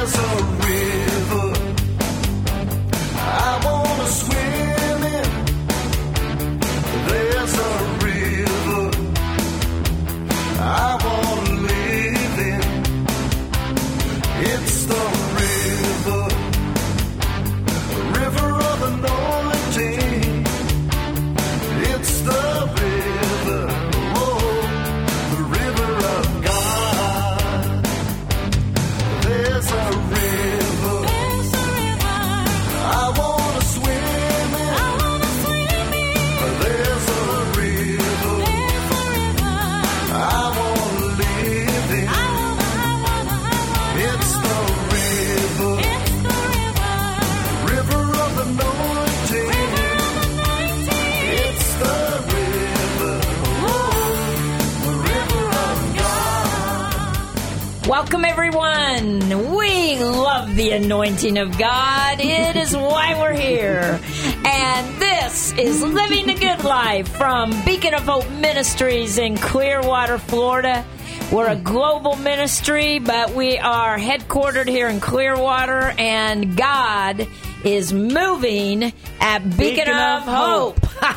Welcome, everyone. We love the anointing of God. It is why we're here. And this is Living the Good Life from Beacon of Hope Ministries in Clearwater, Florida. We're a global ministry, but we are headquartered here in Clearwater, and God is moving at Beacon of Hope.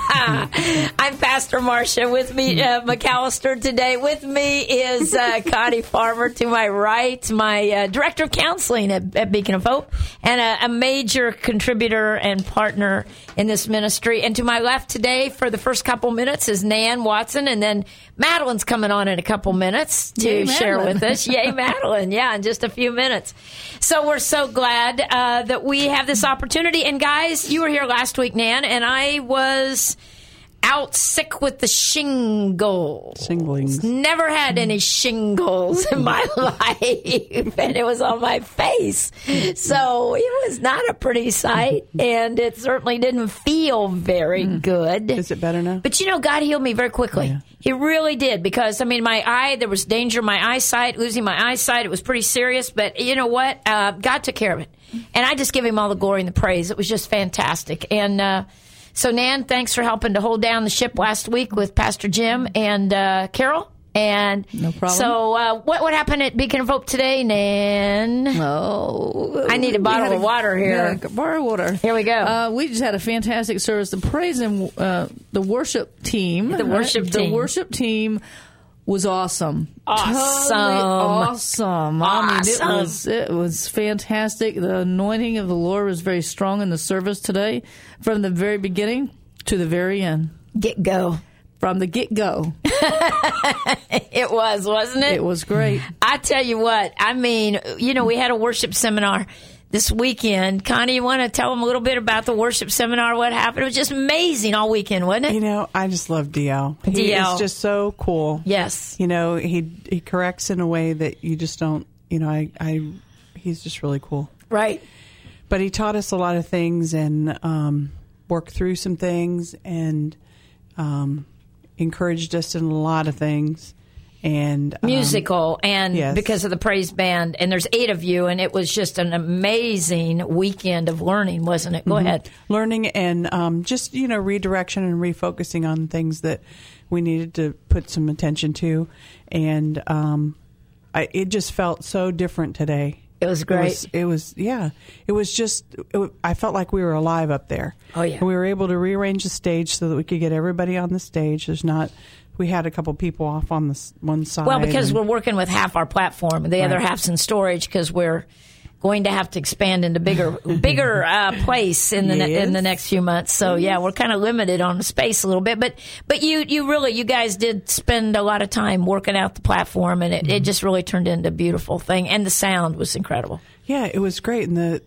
I'm Pastor Marcia. With me, McAllister today. With me is Connie Farmer to my right, my Director of Counseling at Beacon of Hope, and a major contributor and partner in this ministry. And to my left today for the first couple minutes is Nan Watson, and then Madeline's coming on in a couple minutes to share with us. Yay, Madeline. Yeah, in just a few minutes. So we're so glad that we have this opportunity. And guys, you were here last week, Nan, and I was out sick with the shingles. Shinglings. Never had any shingles in my life, and it was on my face. So it was not a pretty sight, and it certainly didn't feel very good. Is it better now? But you know, God healed me very quickly. Yeah. He really did, because, I mean, my eye, there was danger in my eyesight, losing my eyesight. It was pretty serious, but you know what? God took care of it. And I just give him all the glory and the praise. It was just fantastic. And so, Nan, thanks for helping to hold down the ship last week with Pastor Jim and Carol. And no problem. So what happened at Beacon of Hope today, Nan? Oh, I need a bottle of water here. Yeah, borrow water. Here we go. We just had a fantastic service. The praise and the worship team. The worship team was awesome. Awesome. Totally awesome. I mean, it was fantastic. The anointing of the Lord was very strong in the service today, from the very beginning to the very end. Get-go. From the get-go. It was, wasn't it? It was great. I tell you what, I mean, you know, we had a worship seminar this weekend. Connie, you want to tell them a little bit about the worship seminar, what happened? It was just amazing all weekend, wasn't it? You know, I just love DL. He is just so cool. Yes. You know, he corrects in a way that you just don't, you know, he's just really cool. Right. But he taught us a lot of things and worked through some things and encouraged us in a lot of things. And musical, and yes. Because of the praise band, and there's 8 of you, and it was just an amazing weekend of learning, wasn't it? Go ahead. Learning and just, you know, redirection and refocusing on things that we needed to put some attention to, and it just felt so different today. It was great. It was just, I felt like we were alive up there. Oh, yeah. And we were able to rearrange the stage so that we could get everybody on the stage. We had a couple people off on the one side. Well, because we're working with half our platform, and the other half's in storage, because we're going to have to expand into bigger place in the next few months. So yeah, we're kind of limited on the space a little bit. But you guys did spend a lot of time working out the platform, and it just really turned into a beautiful thing. And the sound was incredible. Yeah, it was great. And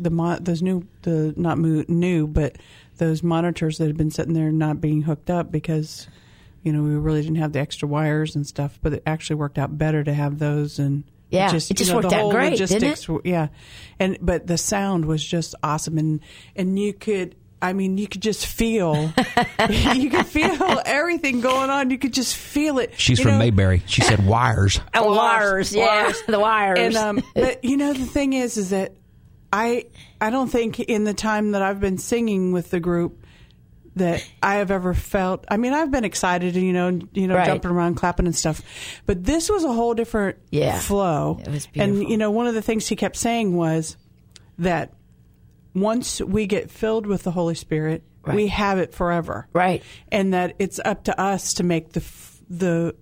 those monitors that had been sitting there not being hooked up because, you know, we really didn't have the extra wires and stuff, but it actually worked out better to have those. And yeah, it just worked out great, didn't it? Yeah, but the sound was just awesome, and you could just feel, you could feel everything going on. You could just feel it. She's from Mayberry. She said wires. Wires, yeah, the wires. And but you know, the thing is that I don't think in the time that I've been singing with the group that I have ever felt. I mean, I've been excited and, Right. jumping around, clapping and stuff. But this was a whole different flow. It was beautiful. And, one of the things he kept saying was that once we get filled with the Holy Spirit, Right. we have it forever. Right. And that it's up to us to make the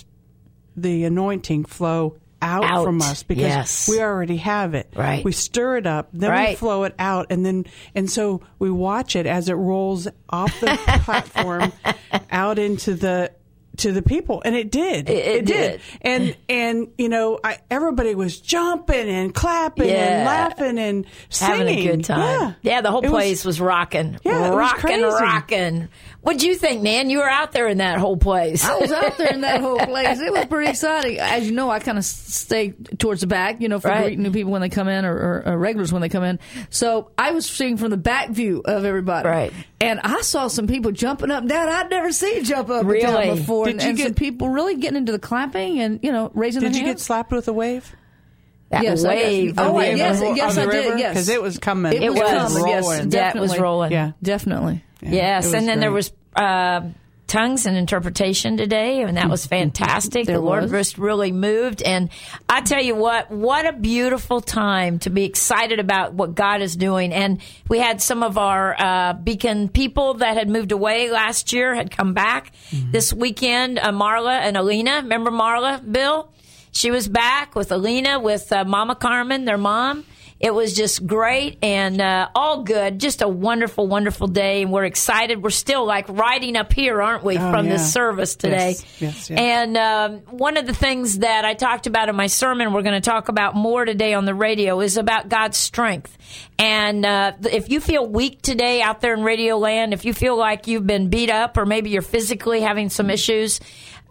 anointing flow out from us, because we already have it. Right. We stir it up, then we Right. flow it out, and so we watch it as it rolls off the platform out into the people, and it did. It did. And everybody was jumping and clapping and laughing and singing, having a good time. Yeah, the whole place was rocking. Yeah, it was crazy. Rocking. What'd you think, man? You were out there in that whole place. I was out there in that whole place. It was pretty exciting. As you know, I kind of stay towards the back, for Right. greeting new people when they come in or regulars when they come in. So I was seeing from the back view of everybody. Right. And I saw some people jumping up and down. I'd never seen jump up and Really? down before. Did you and get- some people really getting into the clapping and, raising their Did you get hands. slapped with a wave? That Yes, I wave. guess. Oh, of the- yes, Of yes, the I did, river? yes. Because it was coming. It was coming, yes. rolling. That was Definitely. rolling. Yeah. Definitely. Yes, it was and then there great. was tongues and interpretation today, and that was fantastic. There The Lord was. just really moved, and I tell you what a beautiful time to be excited about what God is doing. And we had some of our Beacon people that had moved away last year had come back this weekend. Marla and Alina, remember Marla, Bill? She was back with Alina, with Mama Carmen, their mom. It was just great and all good. Just a wonderful, wonderful day. And we're excited. We're still like riding up here, aren't we, from yeah. this service today? Yes. And one of the things that I talked about in my sermon, we're going to talk about more today on the radio, is about God's strength. And if you feel weak today out there in Radio Land, if you feel like you've been beat up or maybe you're physically having some issues,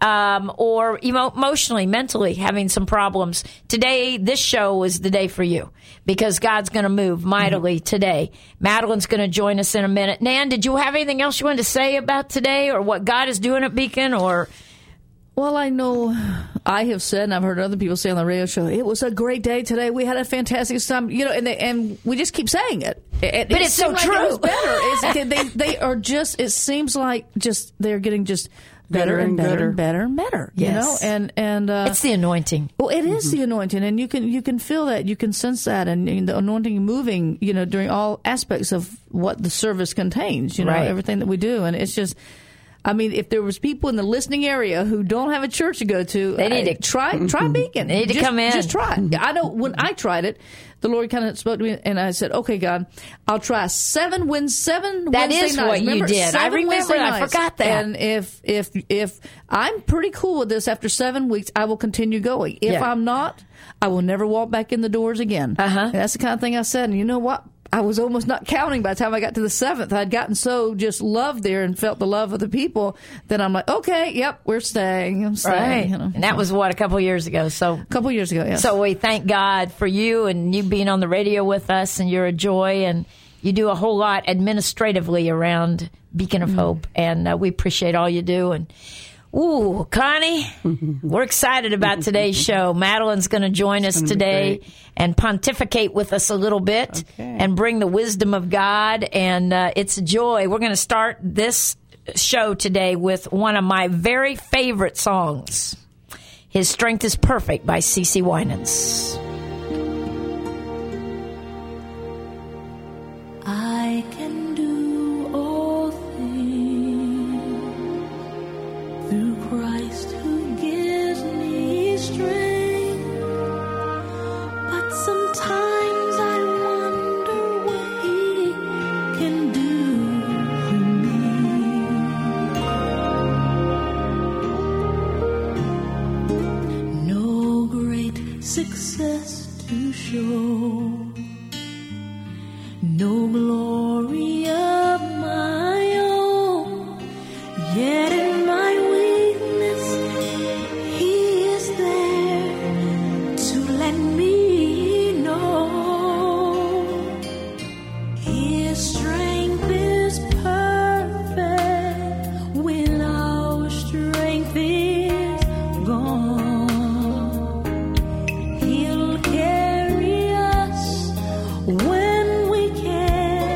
or emotionally, mentally having some problems, today, this show is the day for you, because God's going to move mightily today. Madeline's going to join us in a minute. Nan, did you have anything else you wanted to say about today, or what God is doing at Beacon, or... Well, I know I have said, and I've heard other people say on the radio show, it was a great day today. We had a fantastic time, and we just keep saying it. But it's so like true. It was better. They are just. It seems like just they're getting just better and better and better and better. Yes. And it's the anointing. Well, it is the anointing, and you can feel that, you can sense that, and the anointing moving, during all aspects of what the service contains. Right. Everything that we do, and it's just. I mean, if there was people in the listening area who don't have a church to go to, they need to try Beacon. They need to come in. Just try it. I know when I tried it, the Lord kind of spoke to me, and I said, "Okay, God, I'll try seven That Wednesday is nights." what you did. I remember. I forgot that. And if I'm pretty cool with this after 7 weeks, I will continue going. If I'm not, I will never walk back in the doors again. And that's the kind of thing I said. And you know what? I was almost not counting by the time I got to the 7th. I'd gotten so just loved there and felt the love of the people that I'm like, okay, yep, we're staying. I'm staying. Right. And that was, a couple years ago. So A couple years ago, yes. So we thank God for you and you being on the radio with us, and you're a joy, and you do a whole lot administratively around Beacon of Hope, and we appreciate all you do. And ooh, Connie, we're excited about today's show. Madeline's going to join us today and pontificate with us a little bit and bring the wisdom of God, and it's a joy. We're going to start this show today with one of my very favorite songs, His Strength is Perfect by CeCe Winans. I can do all things through Christ who gives me strength. But sometimes I wonder what He can do for me. No great success to show, no glory of my own, yet in my weakness He is there to let me know His strength is perfect when our strength is gone. He'll carry us when we can't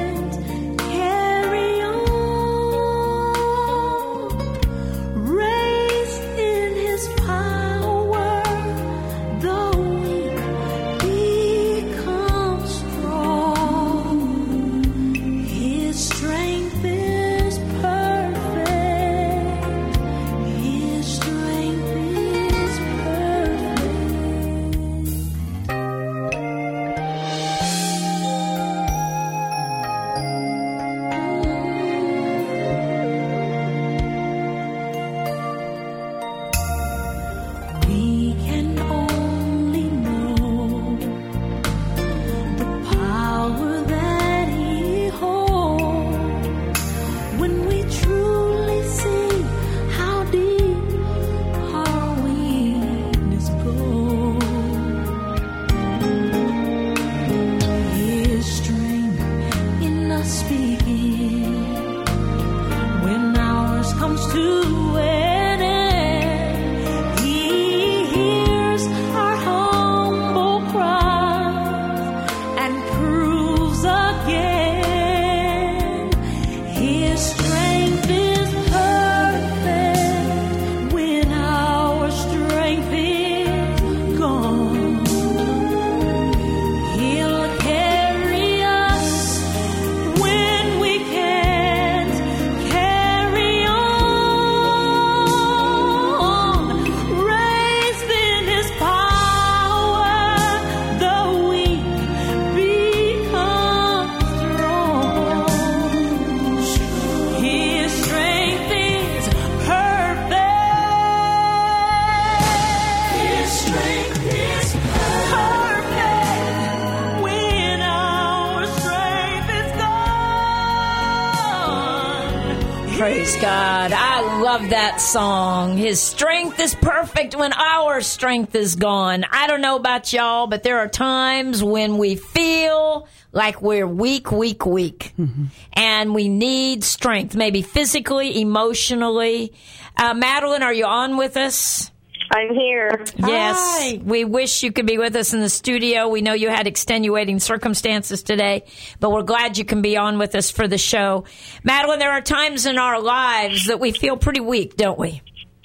Praise God. I love that song. His strength is perfect when our strength is gone. I don't know about y'all, but there are times when we feel like we're weak. Mm-hmm. And we need strength, maybe physically, emotionally. Madeline, are you on with us? I'm here. Yes. Hi. We wish you could be with us in the studio. We know you had extenuating circumstances today, but we're glad you can be on with us for the show. Madeline, there are times in our lives that we feel pretty weak, don't we?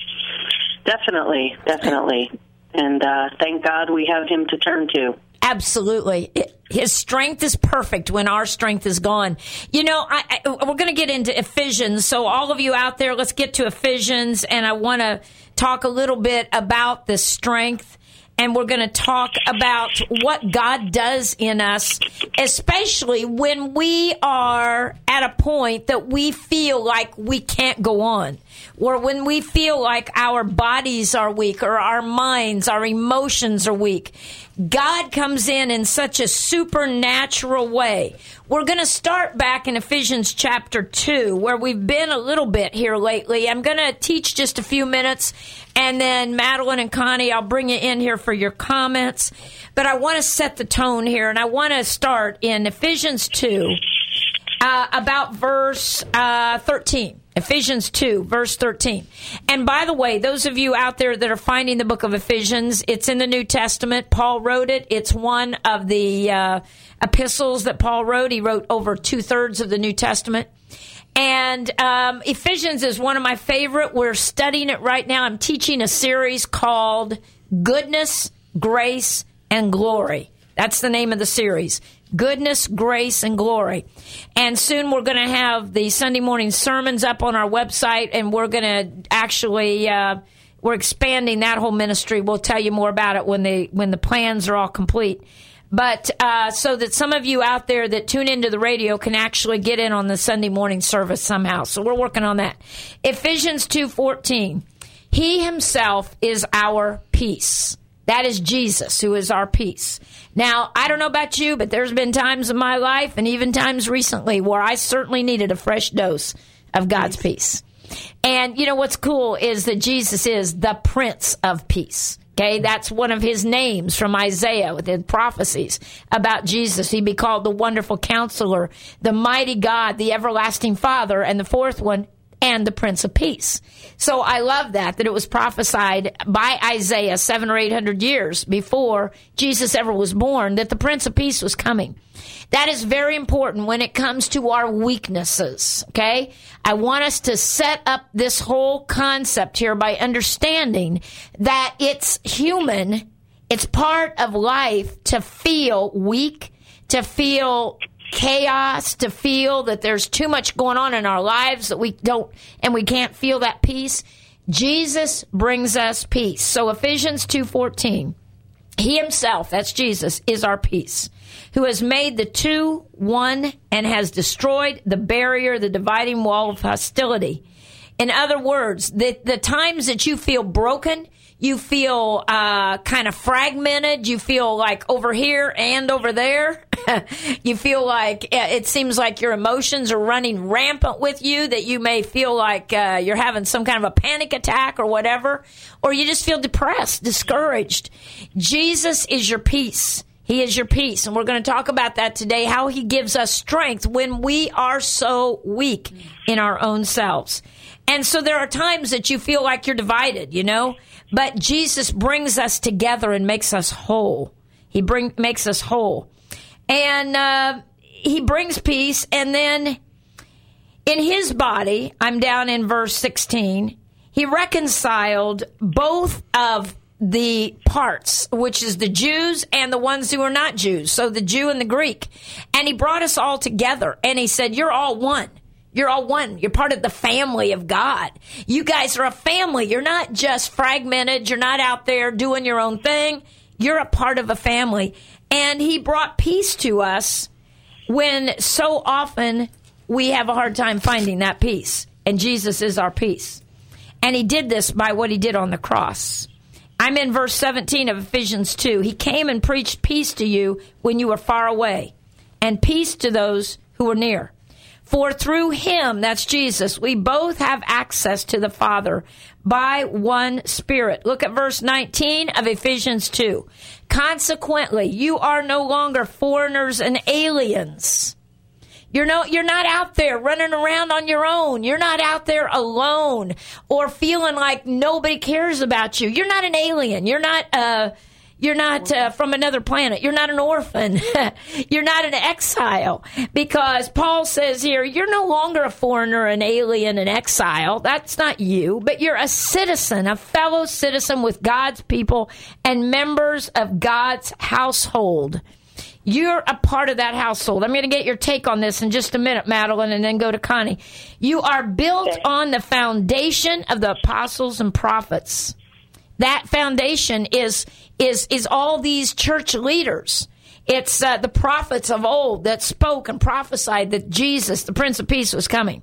Definitely. And thank God we have him to turn to. Absolutely. His strength is perfect when our strength is gone. You know, we're going to get into Ephesians. So all of you out there, let's get to Ephesians. And I want to talk a little bit about the strength. And we're going to talk about what God does in us, especially when we are at a point that we feel like we can't go on, or when we feel like our bodies are weak, or our minds, our emotions are weak. God comes in such a supernatural way. We're going to start back in Ephesians chapter 2, where we've been a little bit here lately. I'm going to teach just a few minutes, and then Madeline and Connie, I'll bring you in here for your comments. But I want to set the tone here, and I want to start in Ephesians 2, about verse 13. Ephesians 2, verse 13. And by the way, those of you out there that are finding the book of Ephesians, it's in the New Testament. Paul wrote it. It's one of the epistles that Paul wrote. He wrote over 2/3 of the New Testament. And Ephesians is one of my favorite. We're studying it right now. I'm teaching a series called Goodness, Grace, and Glory. That's the name of the series. Goodness, Grace, and Glory. And soon we're going to have the Sunday morning sermons up on our website, and we're going to actually, we're expanding that whole ministry. We'll tell you more about it when the plans are all complete. But so that some of you out there that tune into the radio can actually get in on the Sunday morning service somehow. So we're working on that. Ephesians 2:14. He himself is our peace. That is Jesus, who is our peace. Now, I don't know about you, but there's been times in my life, and even times recently, where I certainly needed a fresh dose of God's peace. And you know what's cool is that Jesus is the Prince of Peace. Okay, that's one of his names from Isaiah within prophecies about Jesus. He'd be called the Wonderful Counselor, the Mighty God, the Everlasting Father, and the fourth one, and the Prince of Peace. So I love that it was prophesied by Isaiah 700 or 800 years before Jesus ever was born, that the Prince of Peace was coming. That is very important when it comes to our weaknesses, okay? I want us to set up this whole concept here by understanding that it's human, it's part of life to feel weak, to feel chaos, to feel that there's too much going on in our lives that we don't, and we can't feel that peace. Jesus brings us peace. So Ephesians 2:14, he himself, that's Jesus, is our peace, who has made the two one and has destroyed the barrier, the dividing wall of hostility. In other words, the times that you feel broken, you feel kind of fragmented, you feel like over here and over there. You feel like it seems like your emotions are running rampant with you, that you may feel like you're having some kind of a panic attack or whatever, or you just feel depressed, discouraged. Jesus is your peace. He is your peace. And we're going to talk about that today, how he gives us strength when we are so weak in our own selves. And so there are times that you feel like you're divided, you know, but Jesus brings us together and makes us whole. He makes us whole. And he brings peace. And then in his body, I'm down in verse 16, he reconciled both of the parts, which is the Jews and the ones who are not Jews. So the Jew and the Greek. And he brought us all together. And he said, you're all one. You're all one. You're part of the family of God. You guys are a family. You're not just fragmented. You're not out there doing your own thing. You're a part of a family. And he brought peace to us when so often we have a hard time finding that peace. And Jesus is our peace. And he did this by what he did on the cross. I'm in verse 17 of Ephesians 2. He came and preached peace to you when you were far away, and peace to those who were near. For through him, that's Jesus, we both have access to the Father by one Spirit. Look at verse 19 of Ephesians 2. Consequently, you are no longer foreigners and aliens. You're not out there running around on your own. You're not out there alone or feeling like nobody cares about you. You're not an alien. You're not from another planet. You're not an orphan. You're not an exile. Because Paul says here, you're no longer a foreigner, an alien, an exile. That's not you. But you're a citizen, a fellow citizen with God's people and members of God's household. You're a part of that household. I'm going to get your take on this in just a minute, Madeline, and then go to Connie. You are built on the foundation of the apostles and prophets. That foundation is all these church leaders. It's the prophets of old that spoke and prophesied that Jesus, the Prince of Peace, was coming.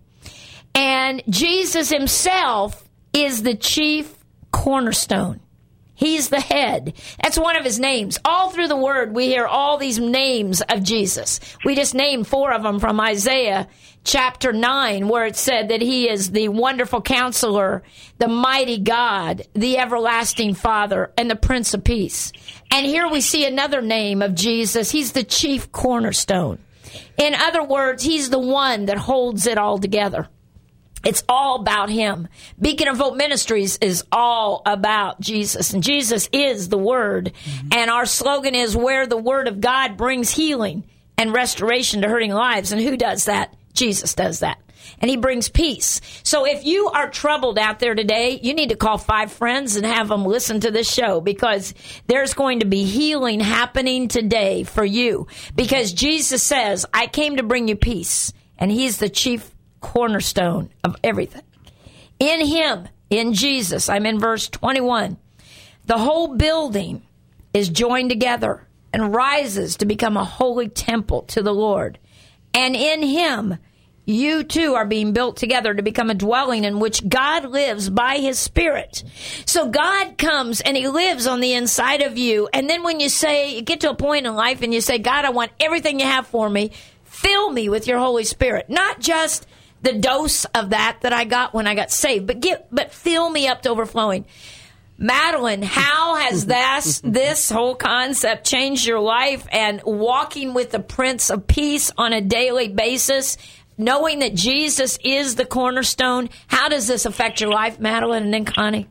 And Jesus himself is the chief cornerstone. He's the head. That's one of his names. All through the Word, we hear all these names of Jesus. We just named 4 of them from Isaiah chapter 9, where it said that he is the wonderful counselor, the mighty God, the everlasting Father, and the Prince of Peace. And here we see another name of Jesus. He's the chief cornerstone. In other words, he's the one that holds it all together. It's all about him. Beacon of Hope Ministries is all about Jesus, and Jesus is the Word. Mm-hmm. And our slogan is, where the Word of God brings healing and restoration to hurting lives. And who does that? Jesus does that. And he brings peace. So if you are troubled out there today, you need to call 5 friends and have them listen to this show, because there's going to be healing happening today for you. Because Jesus says, I came to bring you peace, and he's the chief cornerstone of everything. In him, in Jesus, I'm in verse 21, the whole building is joined together and rises to become a holy temple to the Lord. And in him, you too are being built together to become a dwelling in which God lives by his Spirit. So God comes and he lives on the inside of you. And then when you get to a point in life and you say, God, I want everything you have for me. Fill me with your Holy Spirit. Not just the dose of that I got when I got saved, but fill me up to overflowing. Madeline, how has this whole concept changed your life, and walking with the Prince of Peace on a daily basis, knowing that Jesus is the cornerstone? How does this affect your life, Madeline, and then Connie?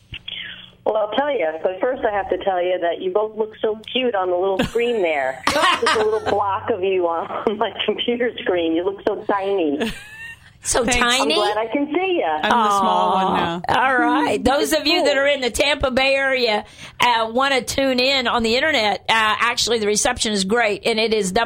Well, I'll tell you. But first, I have to tell you that you both look so cute on the little screen there. Just a little block of you on my computer screen. You look so tiny. So Thanks. tiny. I'm glad I can see you. I'm the small one now. All right. Those of you that are in the Tampa Bay area want to tune in on the internet. Actually, the reception is great, and it is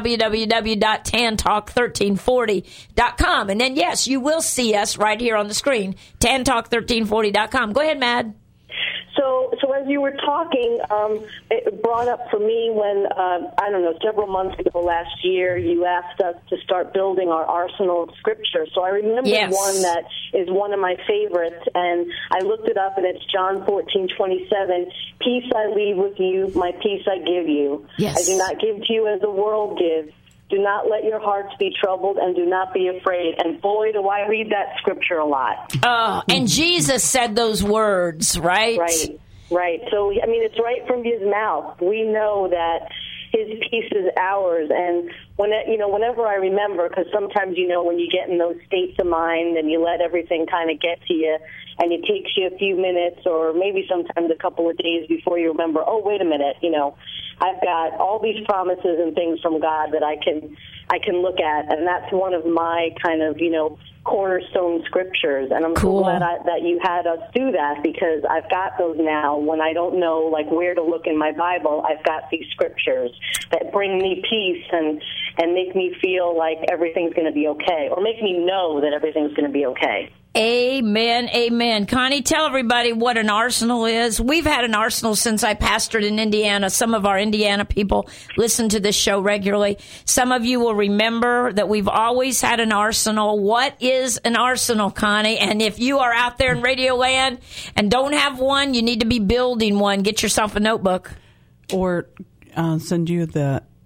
www.tantalk1340.com. And then, yes, you will see us right here on the screen, tantalk1340.com. Go ahead, Mad. So as you were talking, it brought up for me when, several months ago last year, you asked us to start building our arsenal of scripture. So I remember one that is one of my favorites, and I looked it up, and it's John 14:27. Peace I leave with you, my peace I give you. Yes. I do not give to you as the world gives. Do not let your hearts be troubled, and do not be afraid. And boy, do I read that scripture a lot. Oh, and Jesus said those words, right? Right. So, I mean, it's right from his mouth. We know that his peace is ours. And whenever I remember, because sometimes, when you get in those states of mind and you let everything kind of get to you, and it takes you a few minutes or maybe sometimes a couple of days before you remember, oh, wait a minute, I've got all these promises and things from God that I can look at, and that's one of my kind of, cornerstone scriptures. And I'm so glad that you had us do that, because I've got those now. When I don't know, where to look in my Bible, I've got these scriptures that bring me peace and make me feel like everything's going to be okay, or make me know that everything's going to be okay. Amen, amen. Connie, tell everybody what an arsenal is. We've had an arsenal since I pastored in Indiana. Some of our Indiana people listen to this show regularly. Some of you will remember that we've always had an arsenal. What is an arsenal, Connie? And if you are out there in Radio Land and don't have one, you need to be building one. Get yourself a notebook. Or send you the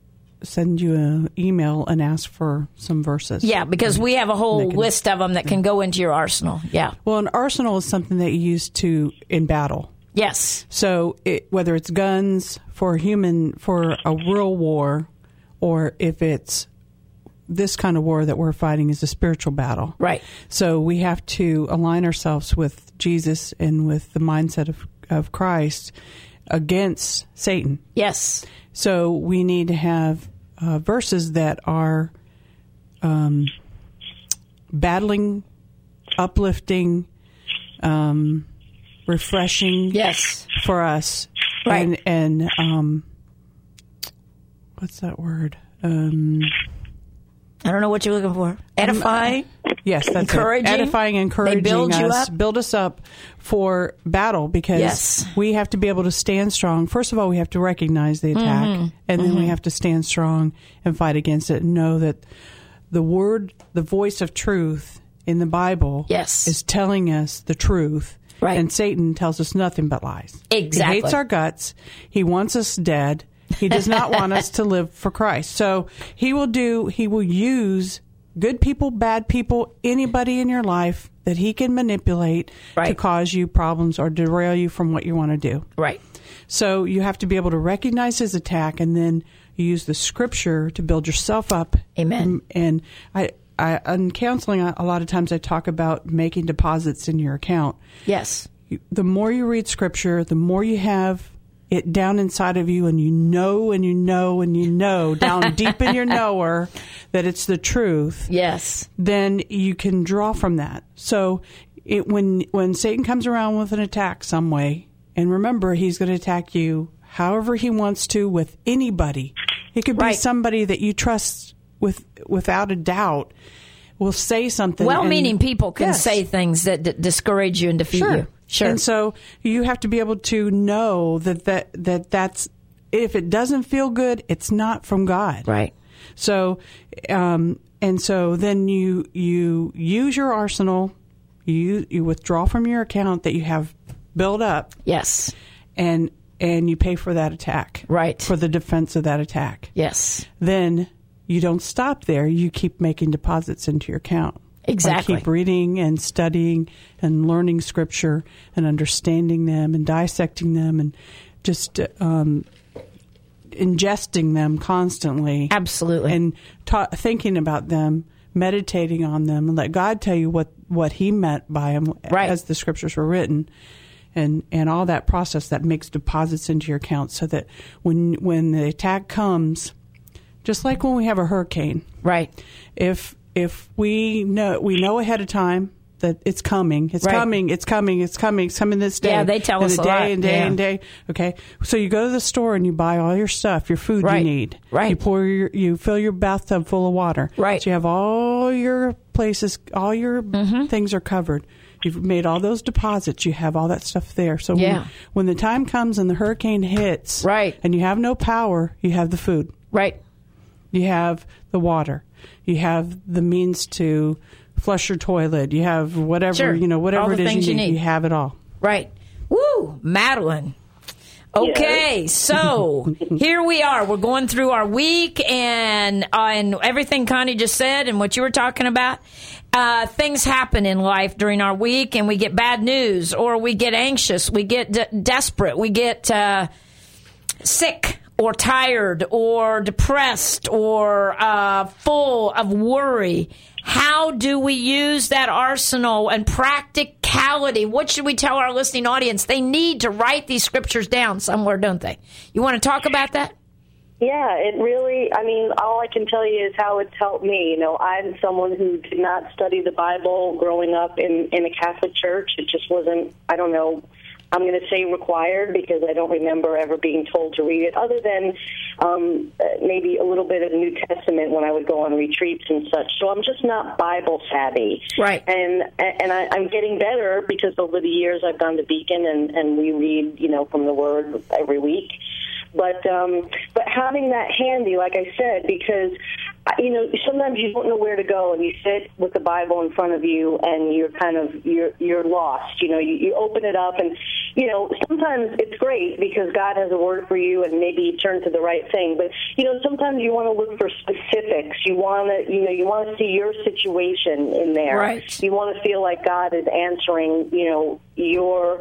send you an email and ask for some verses. Yeah, because we have a whole list of them that can go into your arsenal. Yeah. Well, an arsenal is something that you use in battle. Yes. So whether it's guns for a real war, or if it's this kind of war that we're fighting is a spiritual battle. Right. So we have to align ourselves with Jesus and with the mindset of Christ against Satan. Yes. So we need to have verses that are battling, uplifting, refreshing. Yes. For us. Right. And what's that word? I don't know what you're looking for. Edifying? Yes, that's encouraging. Edifying, encouraging they build us, you up. build us up for battle, because we have to be able to stand strong. First of all, we have to recognize the attack, and then we have to stand strong and fight against it and know that the voice of truth in the Bible is telling us the truth. Right. And Satan tells us nothing but lies. Exactly. He hates our guts. He wants us dead. He does not want us to live for Christ. So he will use good people, bad people, anybody in your life that he can manipulate to cause you problems or derail you from what you want to do. Right. So you have to be able to recognize his attack, and then you use the scripture to build yourself up. Amen. And in counseling, a lot of times I talk about making deposits in your account. Yes. The more you read scripture, the more you have it down inside of you, and you know down deep in your knower that it's the truth. Yes. Then you can draw from that. So when Satan comes around with an attack some way, and remember, he's going to attack you however he wants to with anybody. It could be somebody that you trust without a doubt will say something. Well-meaning people can say things that discourage you and defeat you. Sure. And so you have to be able to know that's, if it doesn't feel good, it's not from God. Right. So, and so then you use your arsenal, you withdraw from your account that you have built up. Yes. And you pay for that attack. Right. For the defense of that attack. Yes. Then you don't stop there. You keep making deposits into your account. Exactly. Keep reading and studying and learning scripture and understanding them and dissecting them and just ingesting them constantly. Absolutely. And thinking about them, meditating on them, and let God tell you what he meant by them as the scriptures were written. And all that process that makes deposits into your account, so that when the attack comes, just like when we have a hurricane. Right. If we know ahead of time that it's coming, it's coming this day. Yeah, they tell us a lot. And day. Okay, so you go to the store and you buy all your stuff, your food you need. Right. You fill your bathtub full of water. Right. So you have all your places, all your things are covered. You've made all those deposits. You have all that stuff there. So when the time comes and the hurricane hits, and you have no power, you have the food. Right. You have the water. You have the means to flush your toilet. You have whatever, whatever it is you need. You have it all. Right. Woo, Madeline. Okay, so here we are. We're going through our week, and everything Connie just said and what you were talking about. Things happen in life during our week, and we get bad news, or we get anxious, we get desperate, we get sick, or tired, or depressed, or full of worry. How do we use that arsenal and practicality? What should we tell our listening audience? They need to write these scriptures down somewhere, don't they? You want to talk about that? Yeah, it really, all I can tell you is how it's helped me. I'm someone who did not study the Bible growing up in a Catholic church. It just wasn't, I'm going to say required, because I don't remember ever being told to read it, other than maybe a little bit of the New Testament when I would go on retreats and such. So I'm just not Bible savvy. Right. And I'm getting better, because over the years I've gone to Beacon and we read, from the Word every week. But having that handy, like I said, because sometimes you don't know where to go, and you sit with the Bible in front of you, and you're kind of you're lost. You open it up, and sometimes it's great because God has a word for you and maybe you turn to the right thing. But, sometimes you want to look for specifics. You want to see your situation in there. Right. You want to feel like God is answering, your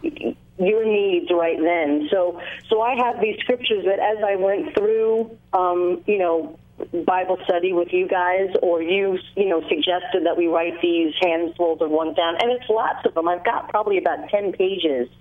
needs right then. So I have these scriptures that as I went through, Bible study with you guys, or you suggested that we write these handfuls of ones down, and it's lots of them. I've got probably about 10 pages.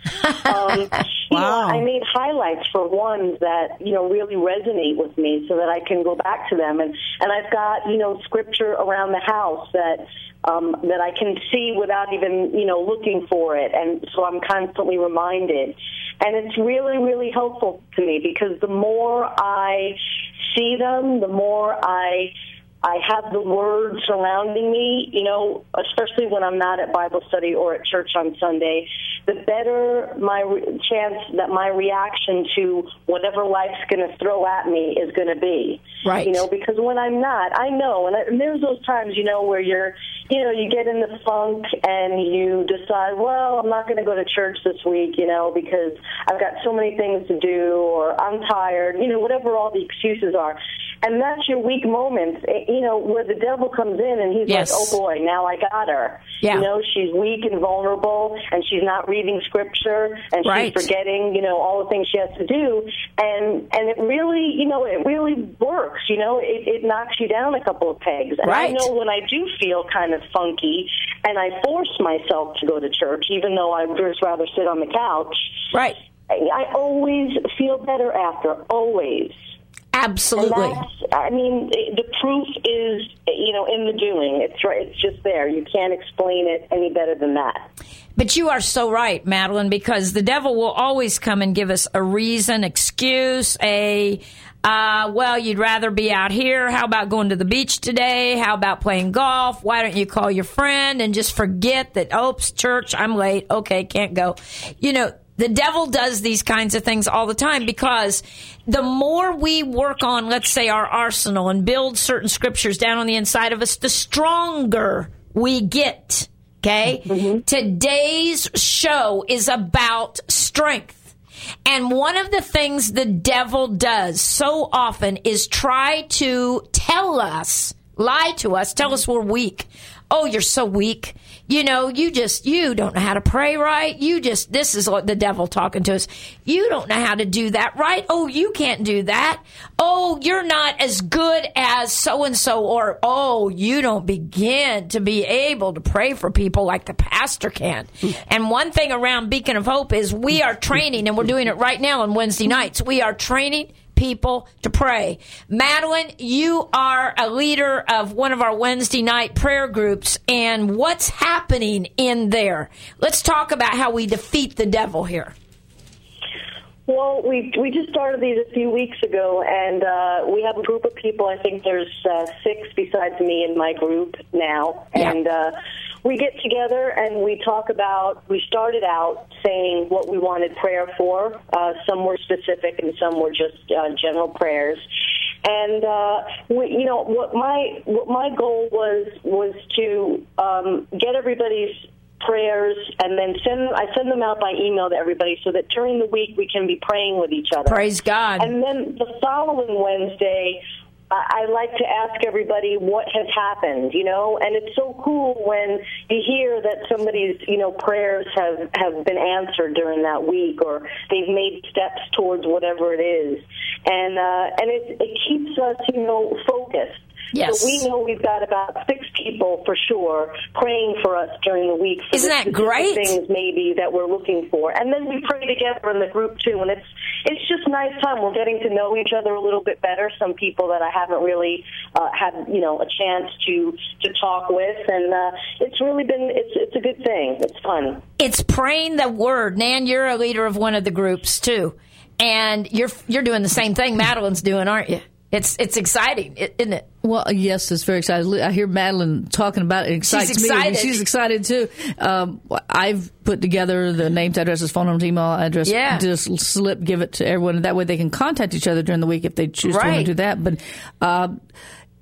Wow. I made highlights for ones that really resonate with me, so that I can go back to them, and I've got scripture around the house that I can see without even looking for it, and so I'm constantly reminded, and it's really, really helpful to me because the more I see them, the more I have the words surrounding me, especially when I'm not at Bible study or at church on Sunday, the better my chance that my reaction to whatever life's going to throw at me is going to be. Right. Because when I'm not, I know, and there's those times, where you're, you get in the funk and you decide, well, I'm not going to go to church this week, because I've got so many things to do, or I'm tired, whatever all the excuses are. And that's your weak moments, where the devil comes in and he's Yes. like, oh boy, now I got her. Yeah. She's weak and vulnerable, and she's not reading scripture, and Right. she's forgetting, all the things she has to do. And it really, it really works, it knocks you down a couple of pegs. And Right. I know when I do feel kind of funky and I force myself to go to church, even though I'd just rather sit on the couch, Right. I always feel better after, always. Absolutely. And the proof is, in the doing. It's right. It's just there. You can't explain it any better than that. But you are so right, Madeline, because the devil will always come and give us a reason, excuse, well, you'd rather be out here. How about going to the beach today? How about playing golf? Why don't you call your friend and just forget that, oops, church, I'm late. Okay, can't go. The devil does these kinds of things all the time because the more we work on, let's say, our arsenal and build certain scriptures down on the inside of us, the stronger we get. Okay? Mm-hmm. Today's show is about strength. And one of the things the devil does so often is try to lie to us, tell us we're weak. Oh, you're so weak. You don't know how to pray right. This is the devil talking to us. You don't know how to do that right. Oh, you can't do that. Oh, you're not as good as so-and-so. Or, oh, you don't begin to be able to pray for people like the pastor can. And one thing around Beacon of Hope is we are training, and we're doing it right now on Wednesday nights. We are training people to pray. Madeline, you are a leader of one of our Wednesday night prayer groups, and what's happening in there? Let's talk about how we defeat the devil here. Well, we just started these a few weeks ago, and we have a group of people. I think there's 6 besides me in my group now, Yeah. and we get together and we talk about. We started out saying what we wanted prayer for. Some were specific, and some were just general prayers. And what my goal was to get everybody's prayers, and then I send them out by email to everybody so that during the week we can be praying with each other. Praise God. And then the following Wednesday, I like to ask everybody what has happened, and it's so cool when you hear that somebody's, prayers have been answered during that week, or they've made steps towards whatever it is. And it keeps us, focused. Yes. So we know we've got about 6 people for sure praying for us during the week. For Isn't that great? Things maybe that we're looking for, and then we pray together in the group too. And it's just a nice time. We're getting to know each other a little bit better. Some people that I haven't really had a chance to talk with, and it's really been it's a good thing. It's fun. It's praying the word. Nan, you're a leader of one of the groups too, and you're doing the same thing Madeline's doing, aren't you? It's exciting, isn't it? Well, yes, it's very exciting. I hear Madeline talking about it. It excites She's excited. me. She's excited, too. I've put together the names, addresses, phone numbers, email address. Yeah. Just give it to everyone. That way they can contact each other during the week if they choose to want to do that. But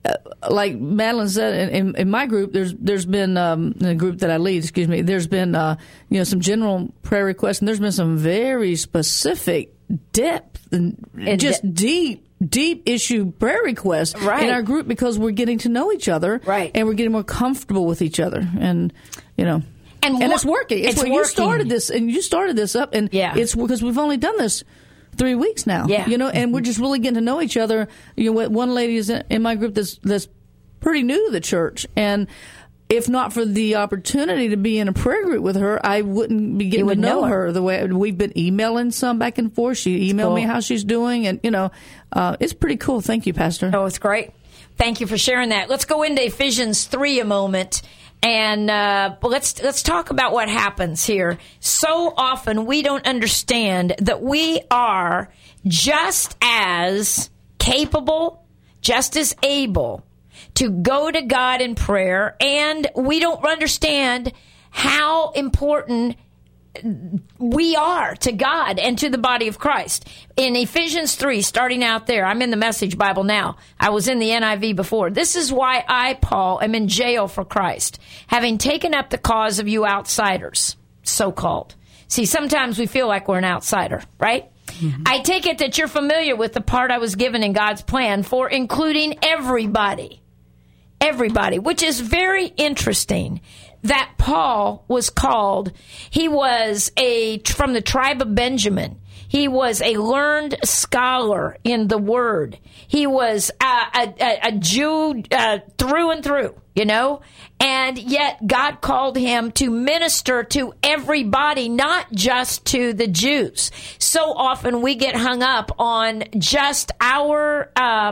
like Madeline said, in my group, there's been in the group that I lead, there's been some general prayer requests, and there's been some very specific depth and just deep issue prayer requests in our group, because we're getting to know each other, and we're getting more comfortable with each other, and it's working. It's working. You started this up, and it's because we've only done this 3 weeks now, and we're just really getting to know each other. One lady is in my group that's pretty new to the church, and if not for the opportunity to be in a prayer group with her, I wouldn't be getting to know her the way we've been emailing some back and forth. She emailed me how she's doing, and it's pretty cool. Thank you, Pastor. Oh, it's great. Thank you for sharing that. Let's go into Ephesians 3 a moment. And let's talk about what happens here. So often we don't understand that we are just as capable, just as able to go to God in prayer, and we don't understand how important we are to God and to the body of Christ. In Ephesians 3, starting out there, I'm in the Message Bible now. I was in the NIV before. This is why I, Paul, am in jail for Christ, having taken up the cause of you outsiders, so-called. See, sometimes we feel like we're an outsider, right? Mm-hmm. I take it that you're familiar with the part I was given in God's plan for including everybody, which is very interesting. That Paul was called, he was from the tribe of Benjamin. He was a learned scholar in the Word. He was a Jew through and through, and yet God called him to minister to everybody, not just to the Jews. So often we get hung up on just our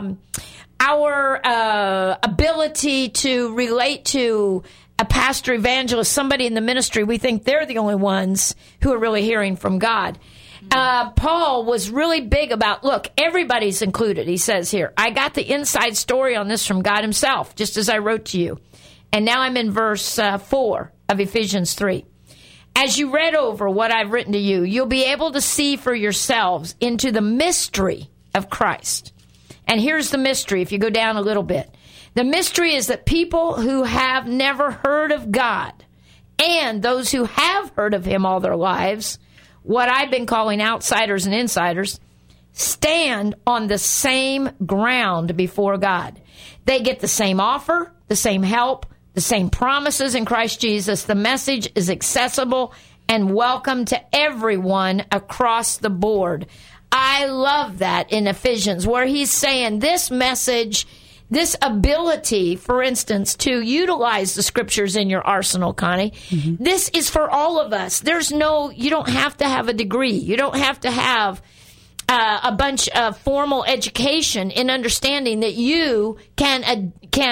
ability to relate to a pastor, evangelist, somebody in the ministry. We think they're the only ones who are really hearing from God. Paul was really big about, look, everybody's included, he says here. I got the inside story on this from God himself, just as I wrote to you. And now I'm in verse 4 of Ephesians 3. As you read over what I've written to you, you'll be able to see for yourselves into the mystery of Christ. And here's the mystery, if you go down a little bit. The mystery is that people who have never heard of God and those who have heard of him all their lives, what I've been calling outsiders and insiders, stand on the same ground before God. They get the same offer, the same help, the same promises in Christ Jesus. The message is accessible and welcome to everyone across the board. I love that in Ephesians, where he's saying this message, this ability, for instance, to utilize the scriptures in your arsenal, Connie, this is for all of us. You don't have to have a degree. You don't have to have a bunch of formal education in understanding that you can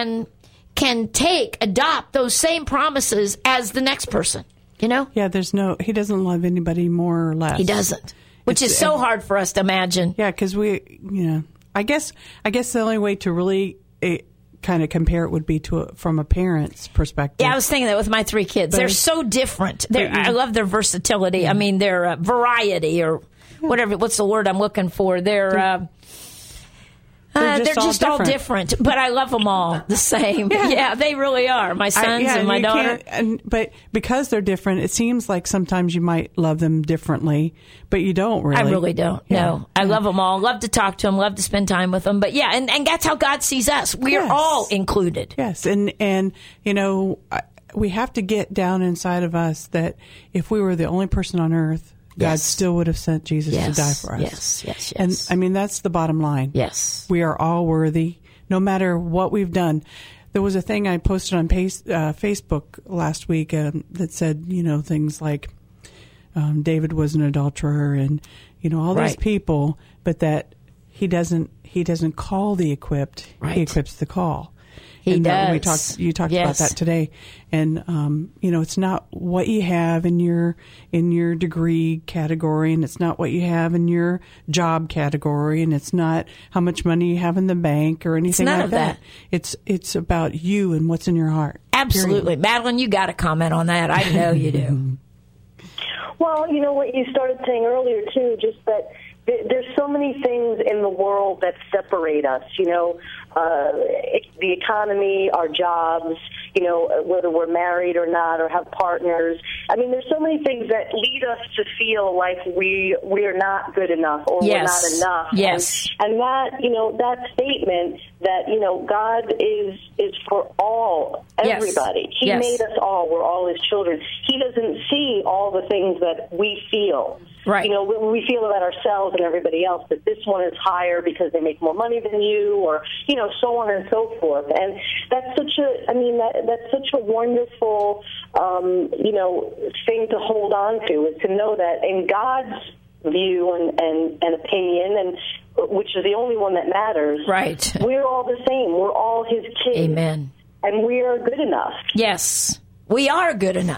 adopt those same promises as the next person, Yeah, he doesn't love anybody more or less. He doesn't, which is so hard for us to imagine. Yeah, because I guess the only way to really kind of compare it would be from a parent's perspective. Yeah, I was thinking that with my 3 kids. They're so different. I love their versatility. Yeah. I mean, their variety, or whatever. What's the word I'm looking for? They're just all different, but I love them all the same. Yeah, they really are. My sons and my daughter. But because they're different, it seems like sometimes you might love them differently, but you don't really. I really don't. Yeah. No, I love them all. Love to talk to them. Love to spend time with them. But and that's how God sees us. We are all included. Yes, and we have to get down inside of us that if we were the only person on earth, God still would have sent Jesus to die for us. Yes. And I mean, that's the bottom line. Yes. We are all worthy, no matter what we've done. There was a thing I posted on Facebook last week that said, things like David was an adulterer and, all these people, but that he doesn't call the equipped. Right. He equips the call. He does. You talked about that today, and it's not what you have in your degree category, and it's not what you have in your job category, and it's not how much money you have in the bank or anything like that. It's about you and what's in your heart. Absolutely, period. Madeline, you got to comment on that. I know you do. Well, what you started saying earlier too, just that there's so many things in the world that separate us, the economy, our jobs, whether we're married or not or have partners. I mean, there's so many things that lead us to feel like we're not good enough or we're not enough. Yes. And that, that statement that, God is for all, everybody. Yes. He made us all. We're all his children. He doesn't see all the things that we feel. Right. We feel about ourselves and everybody else, that this one is higher because they make more money than you, or, so on and so forth. And that's such that's such a wonderful, thing to hold on to, is to know that in God's view and opinion, and which is the only one that matters, right, we're all the same. We're all his kids. Amen. And we are good enough. Yes. We are good enough.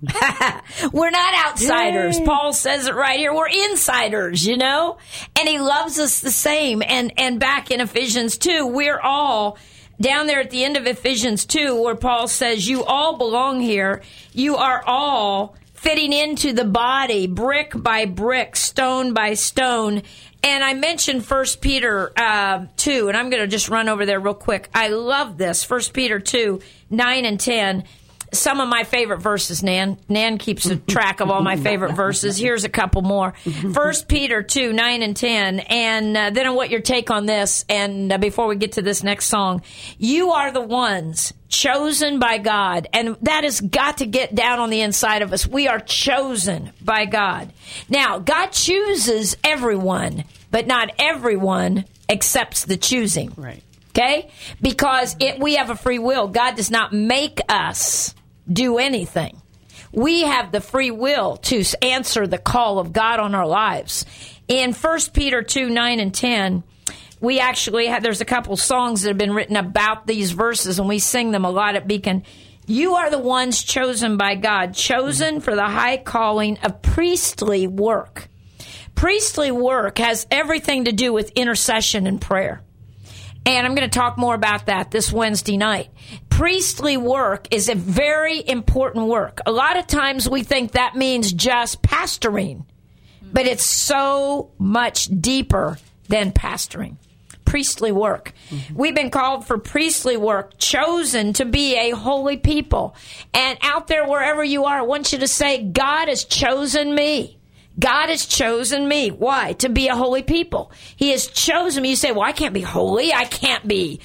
We're not outsiders. Yay. Paul says it right here. We're insiders, and he loves us the same. And back in Ephesians 2, we're all down there at the end of Ephesians 2, where Paul says, you all belong here. You are all fitting into the body, brick by brick, stone by stone. And I mentioned 1 Peter 2, and I'm going to just run over there real quick. I love this. 1 Peter 2, 9 and 10. Some of my favorite verses, Nan. Nan keeps a track of all my favorite verses. Here's a couple more. 1 Peter 2, 9 and 10. And then I want your take on this. And before we get to this next song, you are the ones chosen by God. And that has got to get down on the inside of us. We are chosen by God. Now, God chooses everyone, but not everyone accepts the choosing. Right. Okay? Because we have a free will. God does not make us do anything. We have the free will to answer the call of God on our lives. In 1 Peter 2, 9 and 10, we actually there's a couple songs that have been written about these verses, and we sing them a lot at Beacon. You are the ones chosen by God, chosen for the high calling of priestly work. Priestly work has everything to do with intercession and prayer. And I'm going to talk more about that this Wednesday night. Priestly work is a very important work. A lot of times we think that means just pastoring, but it's so much deeper than pastoring. Priestly work. Mm-hmm. We've been called for priestly work, chosen to be a holy people. And out there, wherever you are, I want you to say, God has chosen me. God has chosen me. Why? To be a holy people. He has chosen me. You say, well, I can't be holy. I can't be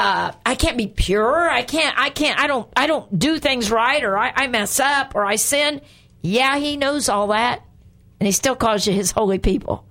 pure. I don't do things right, or I mess up, or I sin. Yeah, he knows all that. And he still calls you his holy people,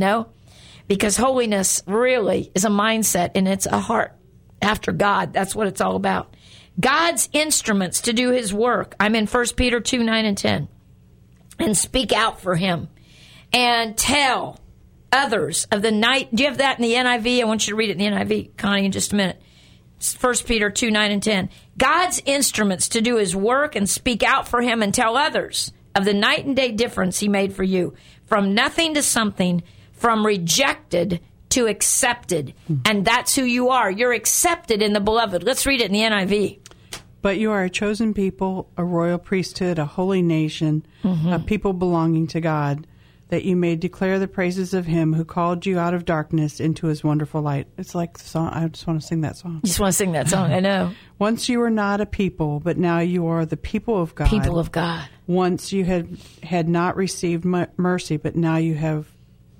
because holiness really is a mindset, and it's a heart after God. That's what it's all about. God's instruments to do his work. I'm in 1 Peter 2, 9 and 10. And speak out for him and tell others of the night. Do you have that in the NIV? I want you to read it in the NIV, Connie, in just a minute. It's 1 Peter 2, 9 and 10. God's instruments to do his work and speak out for him and tell others of the night and day difference he made for you. From nothing to something, from rejected to accepted. And that's who you are. You're accepted in the beloved. Let's read it in the NIV. But you are a chosen people, a royal priesthood, a holy nation, a people belonging to God, that you may declare the praises of him who called you out of darkness into his wonderful light. It's like the song. I just want to sing that song. You just want to sing that song, I know. Once you were not a people, but now you are the people of God. People of God. Once you had not received mercy, but now you have.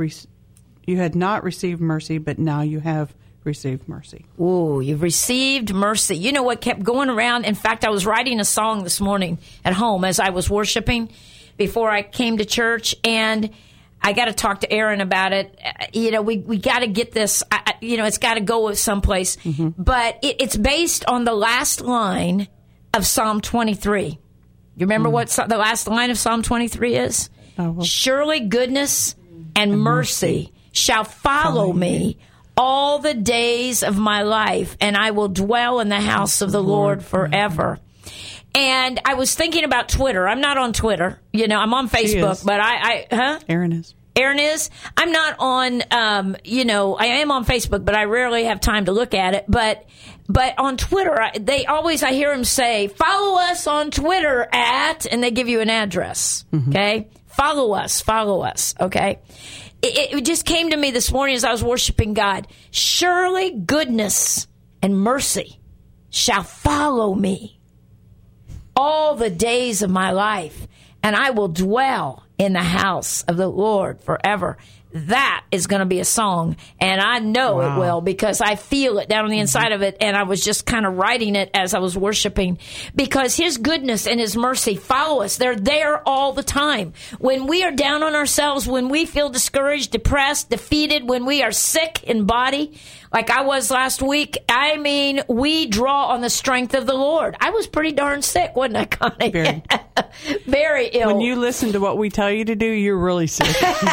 You had not received mercy, but now you have received mercy. Ooh, you've received mercy. You know what kept going around? In fact, I was writing a song this morning at home as I was worshiping before I came to church, and I got to talk to Aaron about it. We got to get this, it's got to go someplace. Mm-hmm. But it's based on the last line of Psalm 23. You remember what the last line of Psalm 23 is? Surely goodness and mercy shall follow me all the days of my life, and I will dwell in the house of the Lord forever. And I was thinking about Twitter. I'm not on Twitter. I'm on Facebook, but Aaron is. Aaron is. I'm not on, I am on Facebook, but I rarely have time to look at it. But on Twitter, I hear him say, follow us on Twitter and they give you an address. Mm-hmm. Okay. Follow us. Okay. it just came to me this morning as I was worshiping God. Surely goodness and mercy shall follow me all the days of my life, and I will dwell in the house of the Lord forever. That is going to be a song, and I know it will because I feel it down on the inside of it, and I was just kind of writing it as I was worshiping because His goodness and His mercy follow us. They're there all the time. When we are down on ourselves, when we feel discouraged, depressed, defeated, when we are sick in body, like I was last week, I mean, we draw on the strength of the Lord. I was pretty darn sick, wasn't I, Connie? Very. Very ill. When you listen to what we tell you to do, you're really sick.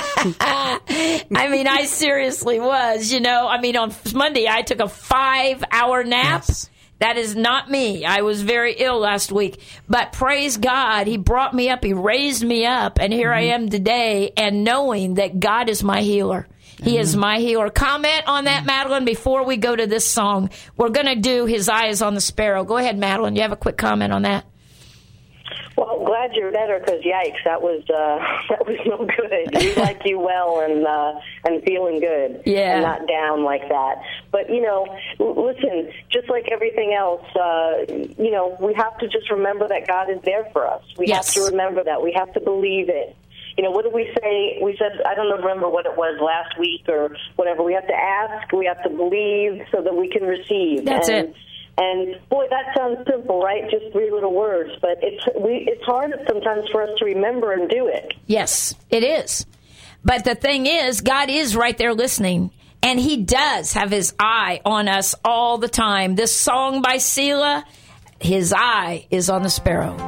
I mean, I seriously was, I mean, on Monday, I took a 5-hour nap. Yes. That is not me. I was very ill last week. But praise God, He brought me up. He raised me up. And here I am today, and knowing that God is my healer. He is my healer. Comment on that, Madeline, before we go to this song. We're going to do His Eye is on the Sparrow. Go ahead, Madeline. You have a quick comment on that? Well, I'm glad you're better because, yikes, that was no good. We like you well and feeling good and not down like that. But, listen, just like everything else, we have to just remember that God is there for us. We have to remember that. We have to believe it. What did we say? We said, I don't remember what it was last week or whatever. We have to ask, we have to believe so that we can receive. That's it. And boy, that sounds simple, right? Just 3 little words, but it's hard sometimes for us to remember and do it. Yes, it is. But the thing is, God is right there listening, and He does have His eye on us all the time. This song by Selah, His eye is on the sparrow.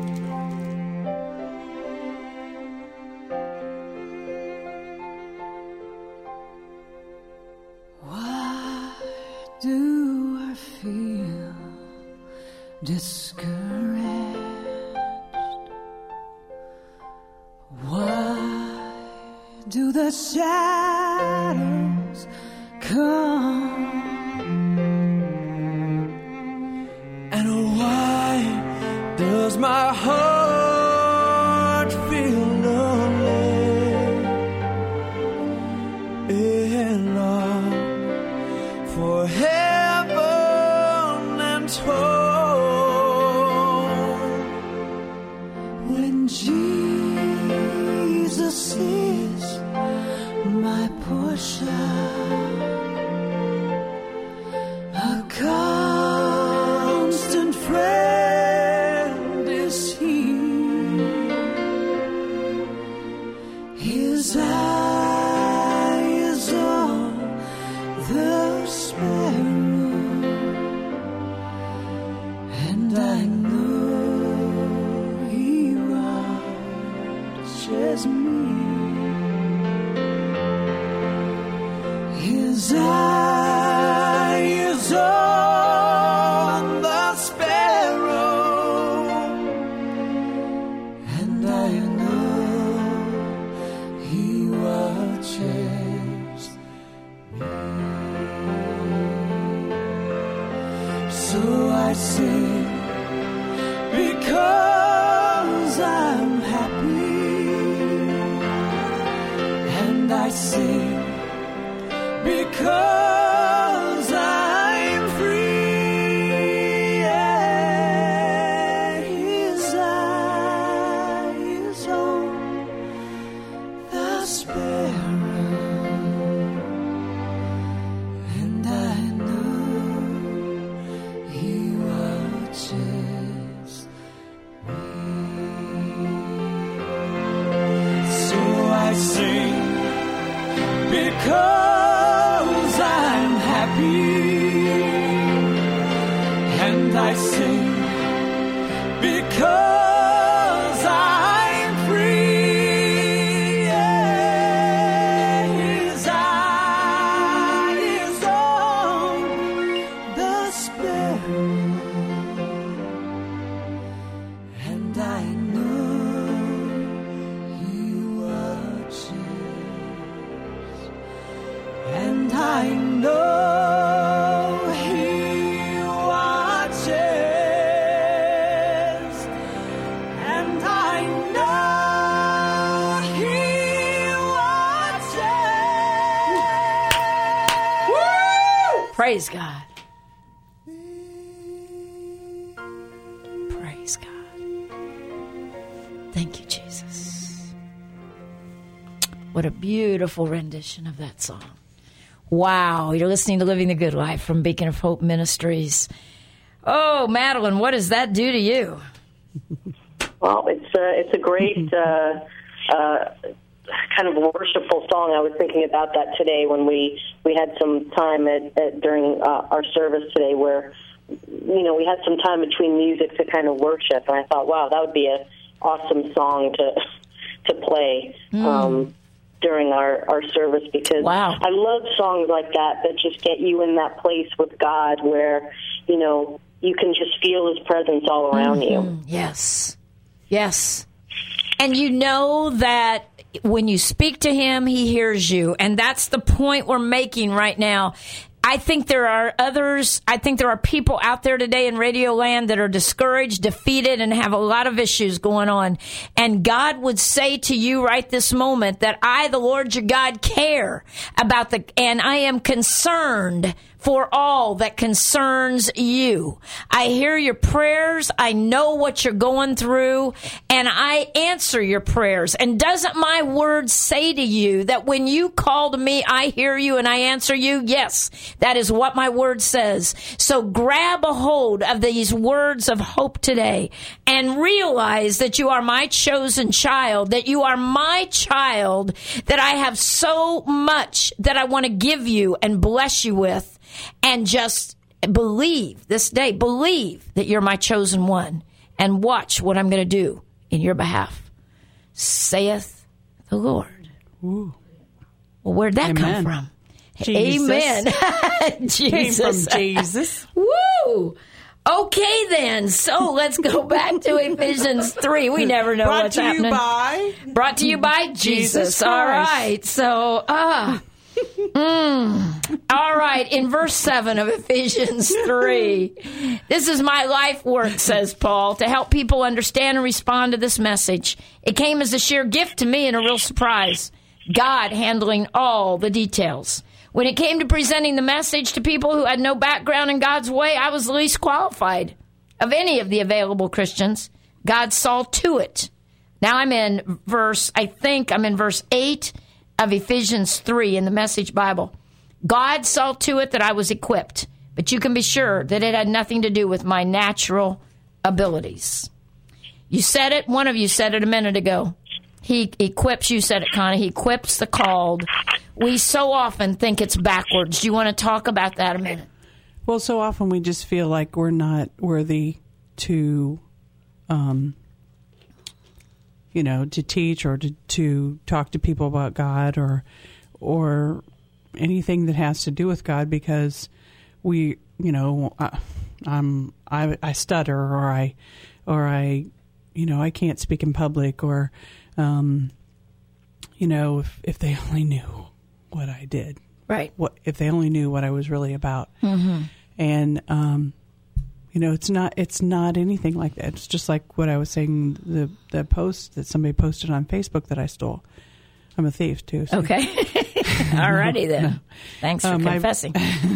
Why do I feel discouraged? Why do the shadows come? And why does my heart feel lonely and long for heaven and home when Jesus is my portion, a constant friend is He. His eye is on the sparrow, and I know He watches me. His eye is on the sparrow, and I know He watches me. So I sing because I'm happy, and I sing because I'm free. Yeah, His eye is on the sparrow, and I know He watches me. So I sing because I'm happy, and I sing because I'm free. Yeah, His eye is on the sparrow, and I know He watches. And I know He watches Praise God. Praise God. Thank you, Jesus. What a beautiful rendition of that song. Wow, you're listening to Living the Good Life from Beacon of Hope Ministries. Oh, Madeline, what does that do to you? Well, it's a great kind of worshipful song. I was thinking about that today when we had some time during our service today where, you know, we had some time between music to kind of worship, and I thought, wow, that would be an awesome song to play during our service, because I love songs like that just get you in that place with God where, you know, you can just feel His presence all around you. Yes. Yes. And you know that when you speak to Him, He hears you. And that's the point we're making right now. I think there are others. I think there are people out there today in Radio Land that are discouraged, defeated, and have a lot of issues going on. And God would say to you right this moment that I, the Lord your God, care about and I am concerned for all that concerns you. I hear your prayers. I know what you're going through, and I answer your prayers. And doesn't my word say to you that when you call to me, I hear you and I answer you? Yes, that is what my word says. So grab a hold of these words of hope today and realize that you are my chosen child, that you are my child, that I have so much that I want to give you and bless you with. And just believe this day, believe that you're my chosen one, and watch what I'm going to do in your behalf, saith the Lord. Ooh. Well, where'd that come from? Jesus. Amen. Jesus. Came from Jesus. Woo! Okay, then. So let's go back to Ephesians 3. We never know what's happening. Brought to you by Jesus. All right. So, all right, in verse 7 of Ephesians 3, this is my life work, says Paul, to help people understand and respond to this message. It came as a sheer gift to me and a real surprise. God handling all the details. When it came to presenting the message to people who had no background in God's way, I was the least qualified of any of the available Christians. God saw to it. Now I'm in verse 8 of Ephesians 3 in the Message Bible. God saw to it that I was equipped, but you can be sure that it had nothing to do with my natural abilities. You said it, one of you said it a minute ago. He equips, you said it, Connie, he equips the called. We so often think it's backwards. Do you want to talk about that a minute? Well, so often we just feel like we're not worthy to to teach or to talk to people about God or anything that has to do with God, because I stutter or I can't speak in public, or if they only knew what I did, right? If they only knew what I was really about, and it's not anything like that. It's just like what I was saying, the post that somebody posted on Facebook that I stole. I'm a thief too. So. Okay. Alrighty then. Thanks for confessing.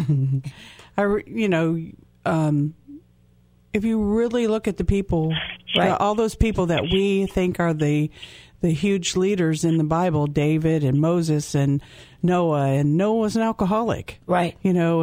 If you really look at the people, right, all those people that we think are the huge leaders in the Bible, David and Moses and Noah was an alcoholic. Right.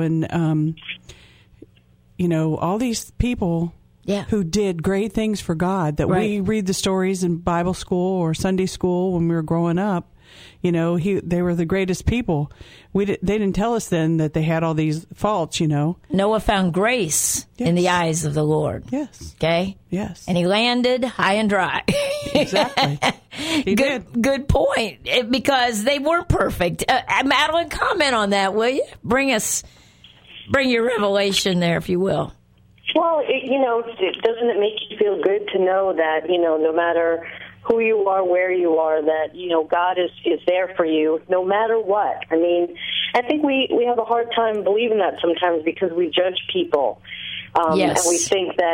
All these people who did great things for God that we read the stories in Bible school or Sunday school when we were growing up. They were the greatest people. They didn't tell us then that they had all these faults, Noah found grace in the eyes of the Lord. Yes. Okay? Yes. And he landed high and dry. Exactly. He did. Good point. Because they weren't perfect. Madeline, comment on that, will you? Bring your revelation there, if you will. Well, doesn't it make you feel good to know that, no matter who you are, where you are, that, God is there for you no matter what? I mean, I think we have a hard time believing that sometimes because we judge people. Yes. And we think that,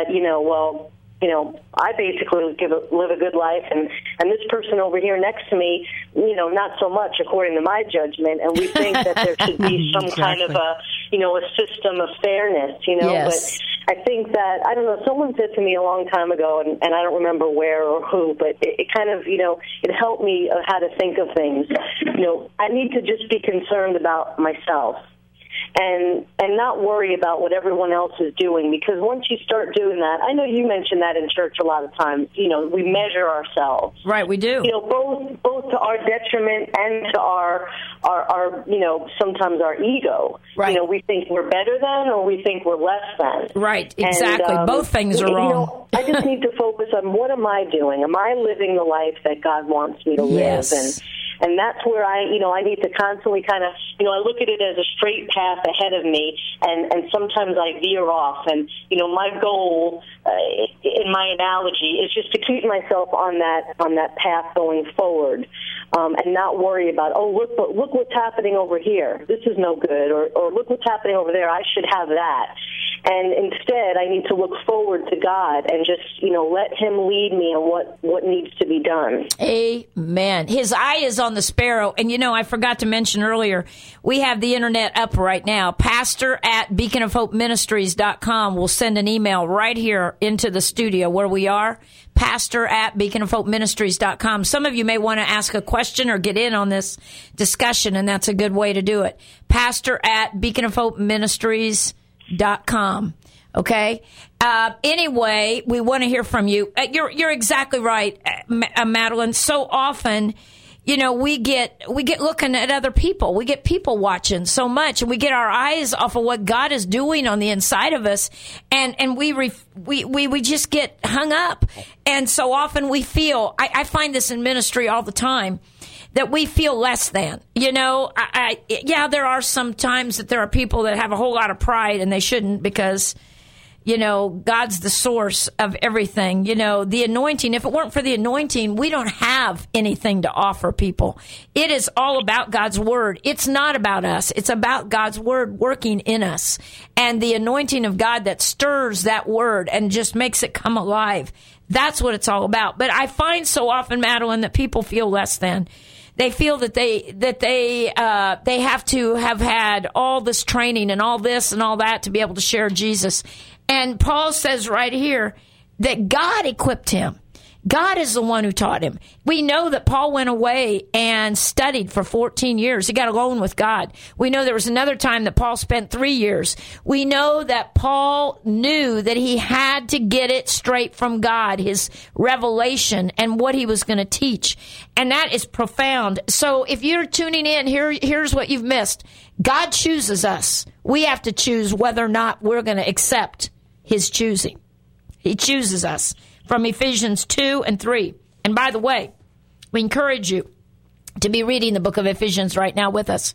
I basically live a good life, and this person over here next to me, not so much according to my judgment. And we think that there should be some kind of a a system of fairness, Yes. But I think that, I don't know, someone said to me a long time ago, and I don't remember where or who, but it kind of, it helped me how to think of things. I need to just be concerned about myself. And not worry about what everyone else is doing, because once you start doing that, I know you mentioned that in church a lot of times, we measure ourselves. Right, we do. Both to our detriment and to our sometimes our ego. Right. We think we're better than, or we think we're less than. Right, exactly. And, both things are wrong. I just need to focus on, what am I doing? Am I living the life that God wants me to Yes. live? And that's where I need to constantly kind of, I look at it as a straight path ahead of me, and sometimes I veer off. And, my goal, in my analogy, is just to keep myself on that path going forward, and not worry about, look what's happening over here. This is no good, or look what's happening over there. I should have that. And instead, I need to look forward to God and just, let Him lead me in what needs to be done. Amen. His eye is on the sparrow. And, I forgot to mention earlier, we have the internet up right now. Pastor@beaconofhopeministries.com will send an email right here into the studio where we are. Pastor@beaconofhopeministries.com. Some of you may want to ask a question or get in on this discussion, and that's a good way to do it. Pastor@beaconofhopeministries.com. Okay. Anyway, we want to hear from you. You're exactly right, Madeline. So often, we get looking at other people. We get people watching so much, and we get our eyes off of what God is doing on the inside of us, and we just get hung up. And so often we feel, I find this in ministry all the time, that we feel less than. There are some times that there are people that have a whole lot of pride, and they shouldn't, because God's the source of everything. The anointing, if it weren't for the anointing, we don't have anything to offer people. It is all about God's word. It's not about us. It's about God's word working in us, and the anointing of God that stirs that word and just makes it come alive. That's what it's all about. But I find so often, Madeline, that people feel less than. They feel that they have to have had all this training and all this and all that to be able to share Jesus. And Paul says right here that God equipped him. God is the one who taught him. We know that Paul went away and studied for 14 years. He got alone with God. We know there was another time that Paul spent 3 years. We know that Paul knew that he had to get it straight from God, his revelation and what he was going to teach. And that is profound. So if you're tuning in, here's what you've missed. God chooses us. We have to choose whether or not we're going to accept his choosing. He chooses us. From Ephesians 2 and 3. And by the way, we encourage you to be reading the book of Ephesians right now with us.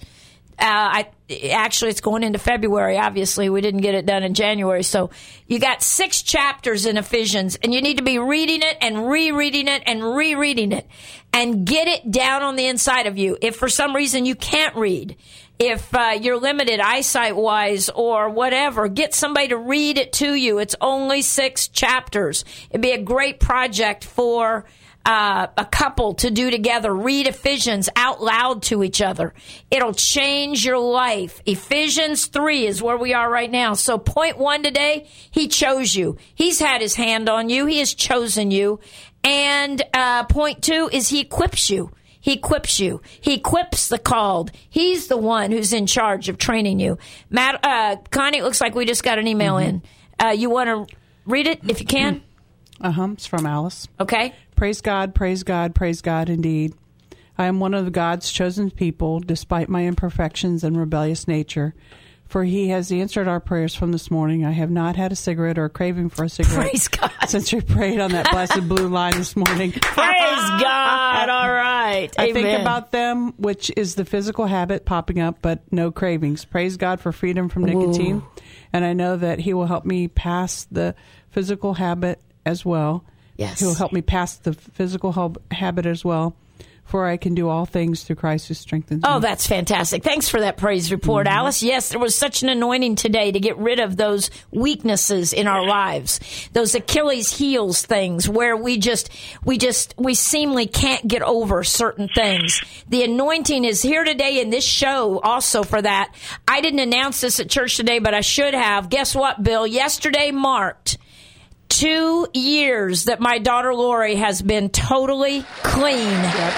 Actually, it's going into February. Obviously, we didn't get it done in January. So you got 6 chapters in Ephesians, and you need to be reading it and rereading it and rereading it and get it down on the inside of you. If for some reason you can't read, if you're limited eyesight-wise or whatever, get somebody to read it to you. It's only 6 chapters. It'd be a great project for a couple to do together. Read Ephesians out loud to each other. It'll change your life. Ephesians 3 is where we are right now. So point 1 today, he chose you. He's had his hand on you. He has chosen you. And point 2 is he equips you. He equips you. He equips the called. He's the one who's in charge of training you. Connie, it looks like we just got an email in. You want to read it if you can? It's from Alice. Okay. Praise God, praise God, praise God indeed. I am one of God's chosen people, despite my imperfections and rebellious nature. For he has answered our prayers from this morning. I have not had a cigarette or a craving for a cigarette. Praise God. Since we prayed on that blessed blue line this morning. Praise God. All right. I Amen. think about them, which is the physical habit popping up, but no cravings. Praise God for freedom from nicotine. Ooh. And I know that he will help me pass the physical habit as well. Yes. He will help me pass the physical habit as well. for I can do all things through Christ who strengthens me. Oh, that's fantastic. Thanks for that praise report, Alice. Yes, there was such an anointing today to get rid of those weaknesses in our lives, those Achilles heels things where we seemingly can't get over certain things. The anointing is here today in this show also for that. I didn't announce this at church today, but I should have. Guess what, Bill? Yesterday marked 2 years that my daughter Lori has been totally clean. Yep.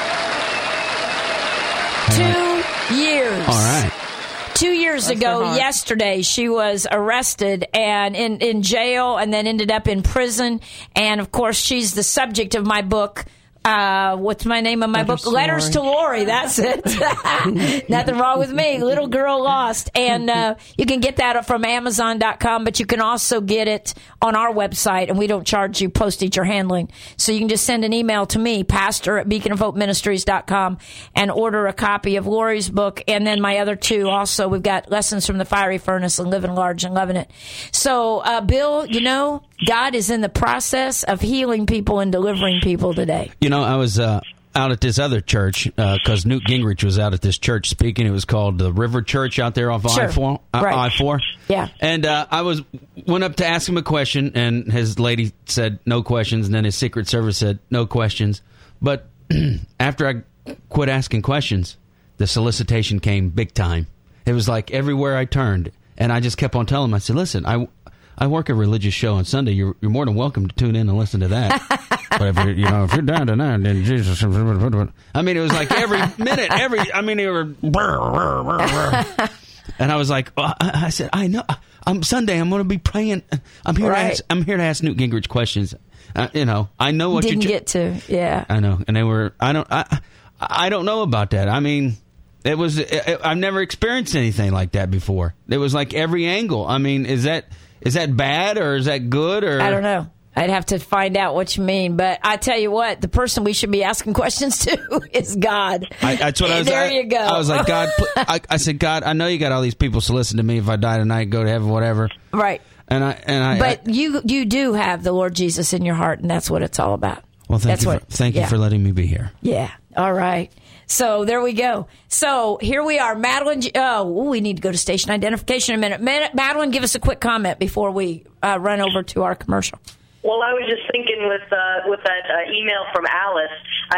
2 years. All right. 2 years ago, yesterday, she was arrested and in jail and then ended up in prison. And, of course, she's the subject of my book. What's my name of my book? Letters to Lori. That's it. Nothing wrong with me. Little Girl Lost. And you can get that from Amazon.com, but you can also get it on our website, and we don't charge you postage or handling. So you can just send an email to me, pastor@beaconofhopeministries.com, and order a copy of Lori's book. And then my other two also. We've got Lessons from the Fiery Furnace and Living Large and Loving It. So, Bill, God is in the process of healing people and delivering people today. I was out at this other church because Newt Gingrich was out at this church speaking. It was called the River Church out there off I-4. I-4. Yeah. And I went up to ask him a question, and his lady said no questions, and then his Secret Service said no questions. But after I quit asking questions, the solicitation came big time. It was like everywhere I turned, and I just kept on telling him, I said, listen, I work a religious show on Sunday. You're more than welcome to tune in and listen to that. But if you're down tonight, then Jesus. I mean, it was like every minute, they were. And I was like, I said, I know. Sunday. I'm going to be praying. I'm here to ask Newt Gingrich questions. I know what didn't get to. Yeah, I know. And they were. I don't know about that. I mean, it was. I've never experienced anything like that before. It was like every angle. I mean, is that bad or is that good? Or I don't know. I'd have to find out what you mean. But I tell you what, the person we should be asking questions to is God. That's what I was. There you go. I was like, God. I said, God, I know you got all these people soliciting to me if I die tonight, go to heaven, whatever. Right. But you do have the Lord Jesus in your heart, and that's what it's all about. Well, thank you for letting me be here. Yeah. All right. So there we go. So here we are. Madeline, we need to go to station identification in a minute. Madeline, give us a quick comment before we run over to our commercial. Well, I was just thinking with that email from Alice,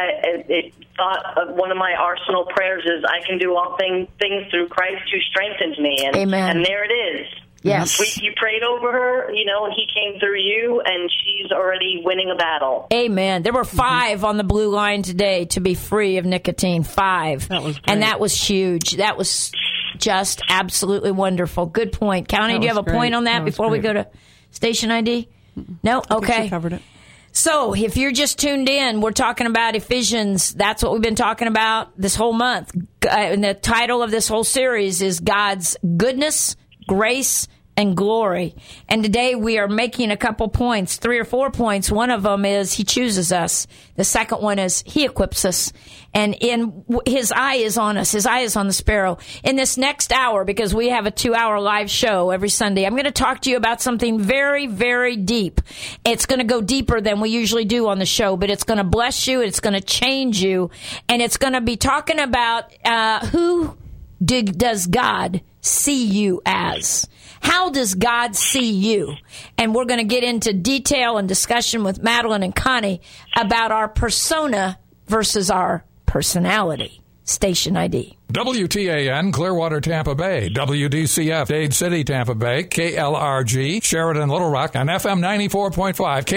I thought of one of my arsenal prayers is I can do all things through Christ who strengthens me. And, Amen. And there it is. Yes. You prayed over her, and he came through you, and she's already winning a battle. Amen. There were 5 on the blue line today to be free of nicotine. 5. That was great. And that was huge. That was just absolutely wonderful. Good point. County, do you have a point on that before we go to station ID? No? Okay. I think she covered it. So, if you're just tuned in, we're talking about Ephesians. That's what we've been talking about this whole month. And the title of this whole series is God's Goodness, Grace, and Glory. And today we are making a couple points, 3 or 4 points. One of them is He chooses us. The second one is He equips us. And His eye is on us. His eye is on the sparrow. In this next hour, because we have a 2-hour live show every Sunday, I'm going to talk to you about something very, very deep. It's going to go deeper than we usually do on the show, but it's going to bless you. It's going to change you. And it's going to be talking about who does God see you as? How does God see you? And we're going to get into detail and discussion with Madeline and Connie about our persona versus our personality. Station ID. WTAN, Clearwater, Tampa Bay. WDCF, Dade City, Tampa Bay. KLRG, Sheridan, Little Rock. And FM 94.5,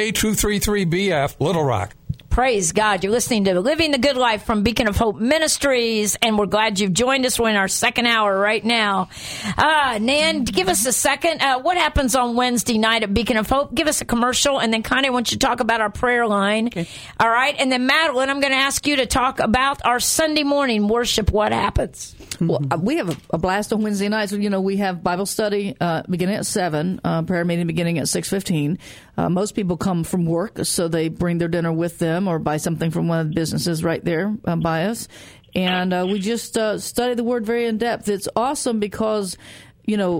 K233BF, Little Rock. Praise God. You're listening to Living the Good Life from Beacon of Hope Ministries, and we're glad you've joined us. We're in our second hour right now. Nan, give us a second. What happens on Wednesday night at Beacon of Hope? Give us a commercial, and then Connie wants you to talk about our prayer line. Okay. All right. And then, Madeline, I'm going to ask you to talk about our Sunday morning worship. What happens? Well, we have a blast on Wednesday nights. We have Bible study beginning at 7, prayer meeting beginning at 6:15. Most people come from work, so they bring their dinner with them or buy something from one of the businesses right there by us. And we just study the Word very in depth. It's awesome because, you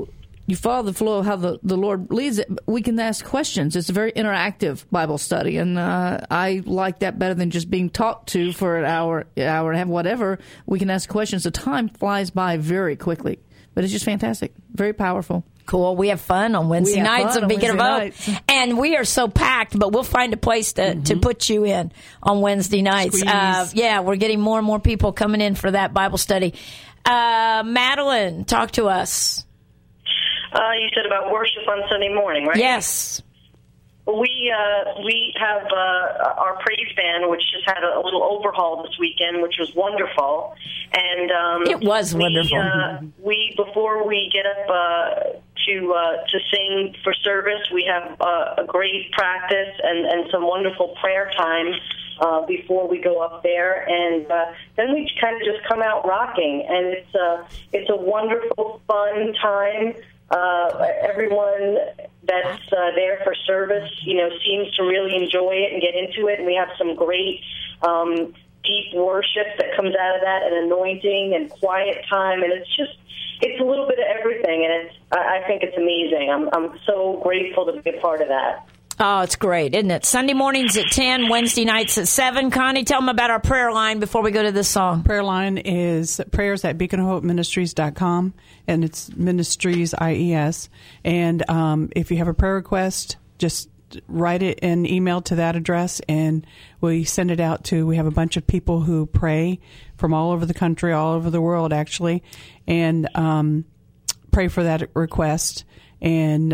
you follow the flow of how the Lord leads it, we can ask questions. It's a very interactive Bible study, and I like that better than just being talked to for an hour and a half, whatever. We can ask questions. The time flies by very quickly, but it's just fantastic. Very powerful. Cool. We have fun on Wednesday nights of Beacon of Hope. And we are so packed, but we'll find a place to put you in on Wednesday nights. We're getting more and more people coming in for that Bible study. Madeline, talk to us. You said about worship on Sunday morning, right? Yes. We have our praise band, which just had a little overhaul this weekend, which was wonderful. And it was wonderful. We before we get up to sing for service, we have a great practice and some wonderful prayer time before we go up there, and then we kind of just come out rocking, and it's a wonderful, fun time. Everyone that's there for service, seems to really enjoy it and get into it, and we have some great deep worship that comes out of that, and anointing and quiet time, and it's a little bit of everything, and I think it's amazing. I'm so grateful to be a part of that. Oh, it's great, isn't it? Sunday mornings at 10, Wednesday nights at 7. Connie, tell them about our prayer line before we go to this song. Prayer line is prayers at beaconofhopeministries.com, and it's Ministries, IES. And if you have a prayer request, just write it an email to that address, and we send it out to, we have a bunch of people who pray from all over the country, all over the world, actually, and pray for that request. And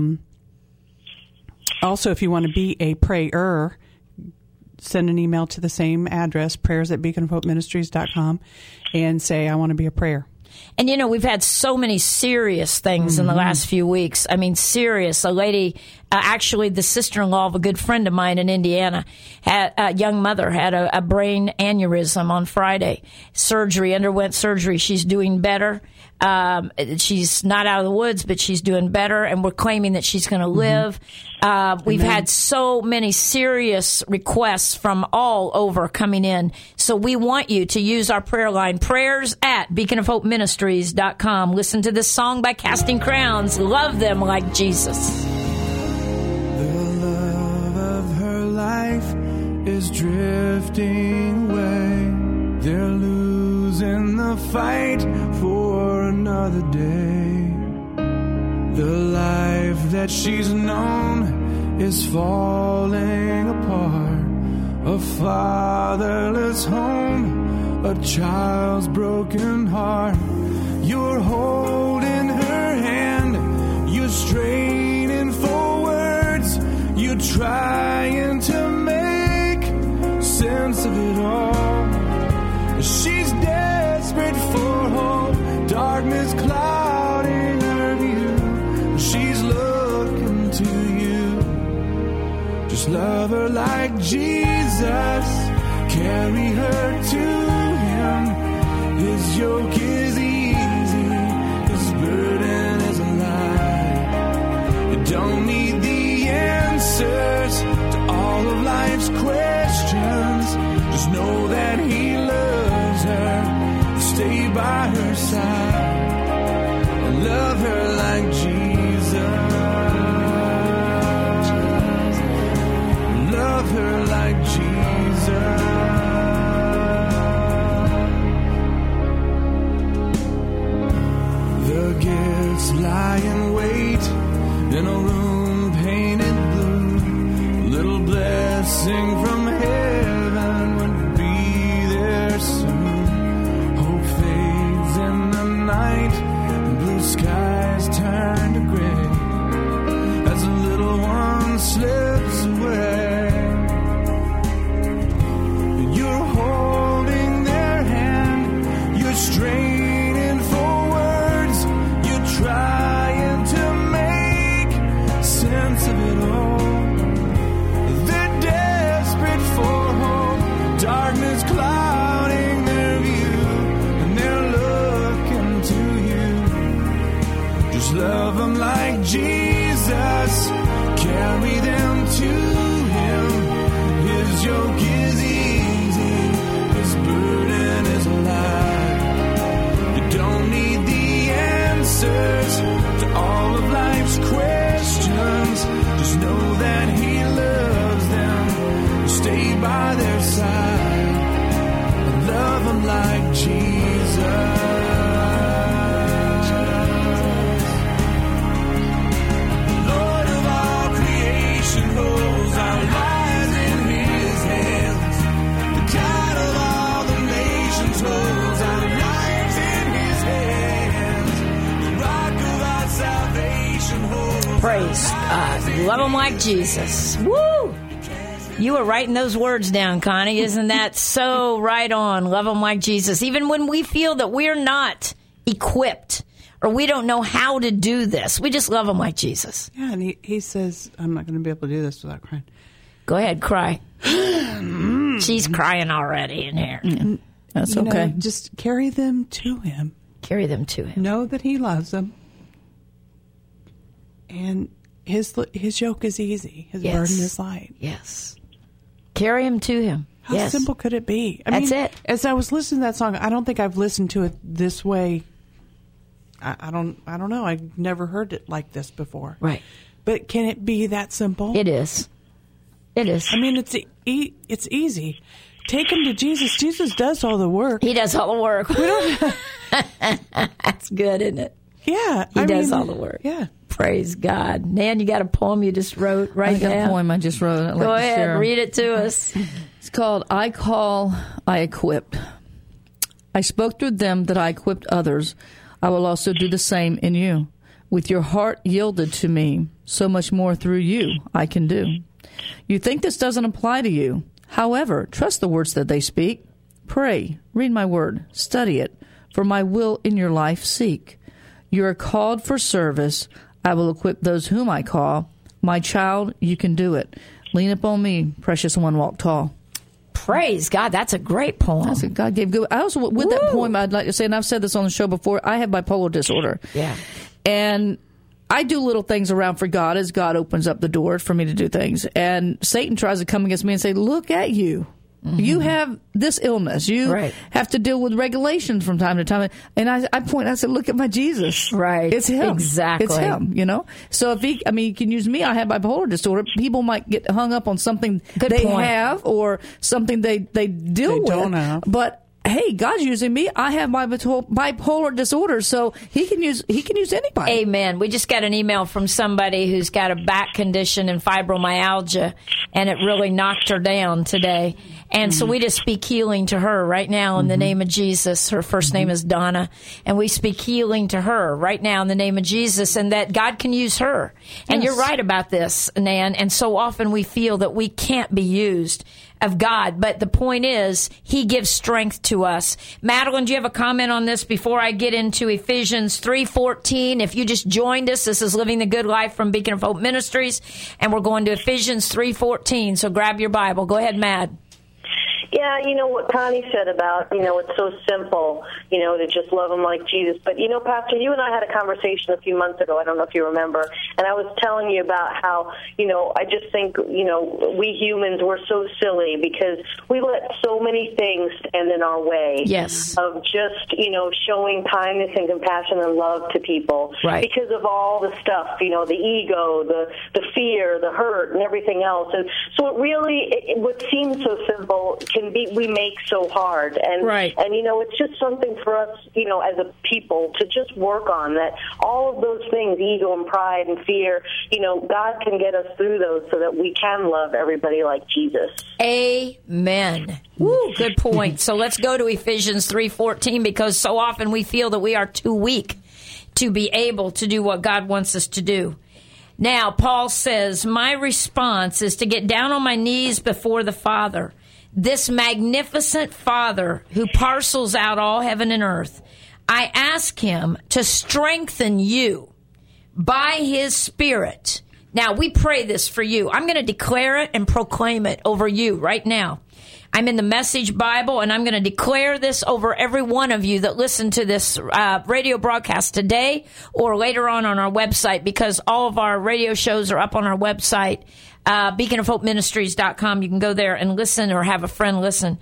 also, if you want to be a prayer, send an email to the same address, prayers at beaconofhopeministries.com, and say, I want to be a prayer. And, we've had so many serious things in the last few weeks. I mean, serious. A lady, actually the sister-in-law of a good friend of mine in Indiana, had a young mother, had a brain aneurysm on Friday. Underwent surgery. She's doing better. She's not out of the woods, but she's doing better, and we're claiming that she's going to live. We've had so many serious requests from all over coming in. So we want you to use our prayer line, prayers at beaconofhopeministries.com. Listen to this song by Casting Crowns. Love them like Jesus. The love of her life is drifting away. They're losing the fight for another day. The life that she's known is falling apart. A fatherless home, a child's broken heart. You're holding her hand, you're straining for words, you're trying to make sense of it all. She's desperate for hope, darkness clouding her view. She's looking to you. Just love her like Jesus. Carry her to Him. His yoke is easy, His burden is light. You don't need the answers to all of life's questions. Just know that He loves her. Stay by her side and love her like Jesus. Love her like Jesus. The gifts lie in wait in a room painted blue. Little blessing from heaven would be there soon. Hope fades in the night, and blue skies turn to gray as the little one slips away. You're holding their hand, you're straining for words, you're trying to make sense of it all. They're desperate for hope, darkness clouding their view, and they're looking to you. Just love them like Jesus, carry them to Him. His yoke is easy, His burden is light. You don't need the answers to all Praise God. Love them like Jesus. Woo! You were writing those words down, Connie. Isn't that so right on? Love them like Jesus. Even when we feel that we're not equipped or we don't know how to do this, we just love them like Jesus. Yeah, and he says, I'm not going to be able to do this without crying. Go ahead, cry. She's crying already in here. Yeah. That's okay. Just carry them to him. Carry them to him. Know that he loves them. And his yoke is easy. His burden is light. Yes. Carry him to him. How simple could it be? That's it. As I was listening to that song, I don't think I've listened to it this way. I don't know. I've never heard it like this before. Right. But can it be that simple? It is. It is. I mean, it's easy. Take him to Jesus. Jesus does all the work. He does all the work. That's good, isn't it? Yeah. He does all the work. Yeah. Praise God. Nan, you got a poem you just wrote right now? I got a poem I just wrote. I'd like Go to ahead, share. read it to us. It's called I Call, I Equip. I spoke through them that I equipped others. I will also do the same in you. With your heart yielded to me, so much more through you I can do. You think this doesn't apply to you. However, trust the words that they speak. Pray, read my word, study it, for my will in your life seek. You are called for service. I will equip those whom I call. My child, you can do it. Lean upon me, precious one, walk tall. Praise God. That's a great poem. That's what God gave good. I also, with that poem, I'd like to say, and I've said this on the show before, I have bipolar disorder. Yeah. And I do little things around for God as God opens up the door for me to do things. And Satan tries to come against me and say, look at you. Mm-hmm. You have this illness. You have to deal with regulations from time to time. And I point, I said, look at my Jesus. Right. It's him. Exactly. It's him, you know? So if he can use me. I have bipolar disorder. People might get hung up on something they have or something they deal with. Don't have. But hey, God's using me. I have my bipolar disorder, so he can use anybody. Amen. We just got an email from somebody who's got a back condition and fibromyalgia, and it really knocked her down today. And so we just speak healing to her right now in the name of Jesus. Her first name is Donna. And we speak healing to her right now in the name of Jesus, and that God can use her. And you're right about this, Nan. And so often we feel that we can't be used of God. But the point is, he gives strength to us. Madeline, do you have a comment on this before I get into Ephesians 3:14? If you just joined us, this is Living the Good Life from Beacon of Hope Ministries, and we're going to Ephesians 3:14. So grab your Bible. Go ahead, Mad. Yeah, you know what Connie said about, it's so simple, to just love him like Jesus. But, Pastor, you and I had a conversation a few months ago. I don't know if you remember. And I was telling you about how, I just think, we humans, we're so silly because we let so many things stand in our way. Yes. Of just, showing kindness and compassion and love to people. Right. Because of all the stuff, the ego, the fear, the hurt, and everything else. And so it really, what seems so simple we make so hard. And, it's just something for us, as a people to just work on that. All of those things, ego and pride and fear, God can get us through those so that we can love everybody like Jesus. Amen. Woo, good point. So let's go to Ephesians 3:14, because so often we feel that we are too weak to be able to do what God wants us to do. Now, Paul says, my response is to get down on my knees before the Father, this magnificent Father who parcels out all heaven and earth. I ask him to strengthen you by his Spirit. Now, we pray this for you. I'm going to declare it and proclaim it over you right now. I'm in the Message Bible, and I'm going to declare this over every one of you that listen to this radio broadcast today or later on our website, because all of our radio shows are up on our website, beaconofhopeministries.com. You can go there and listen or have a friend listen.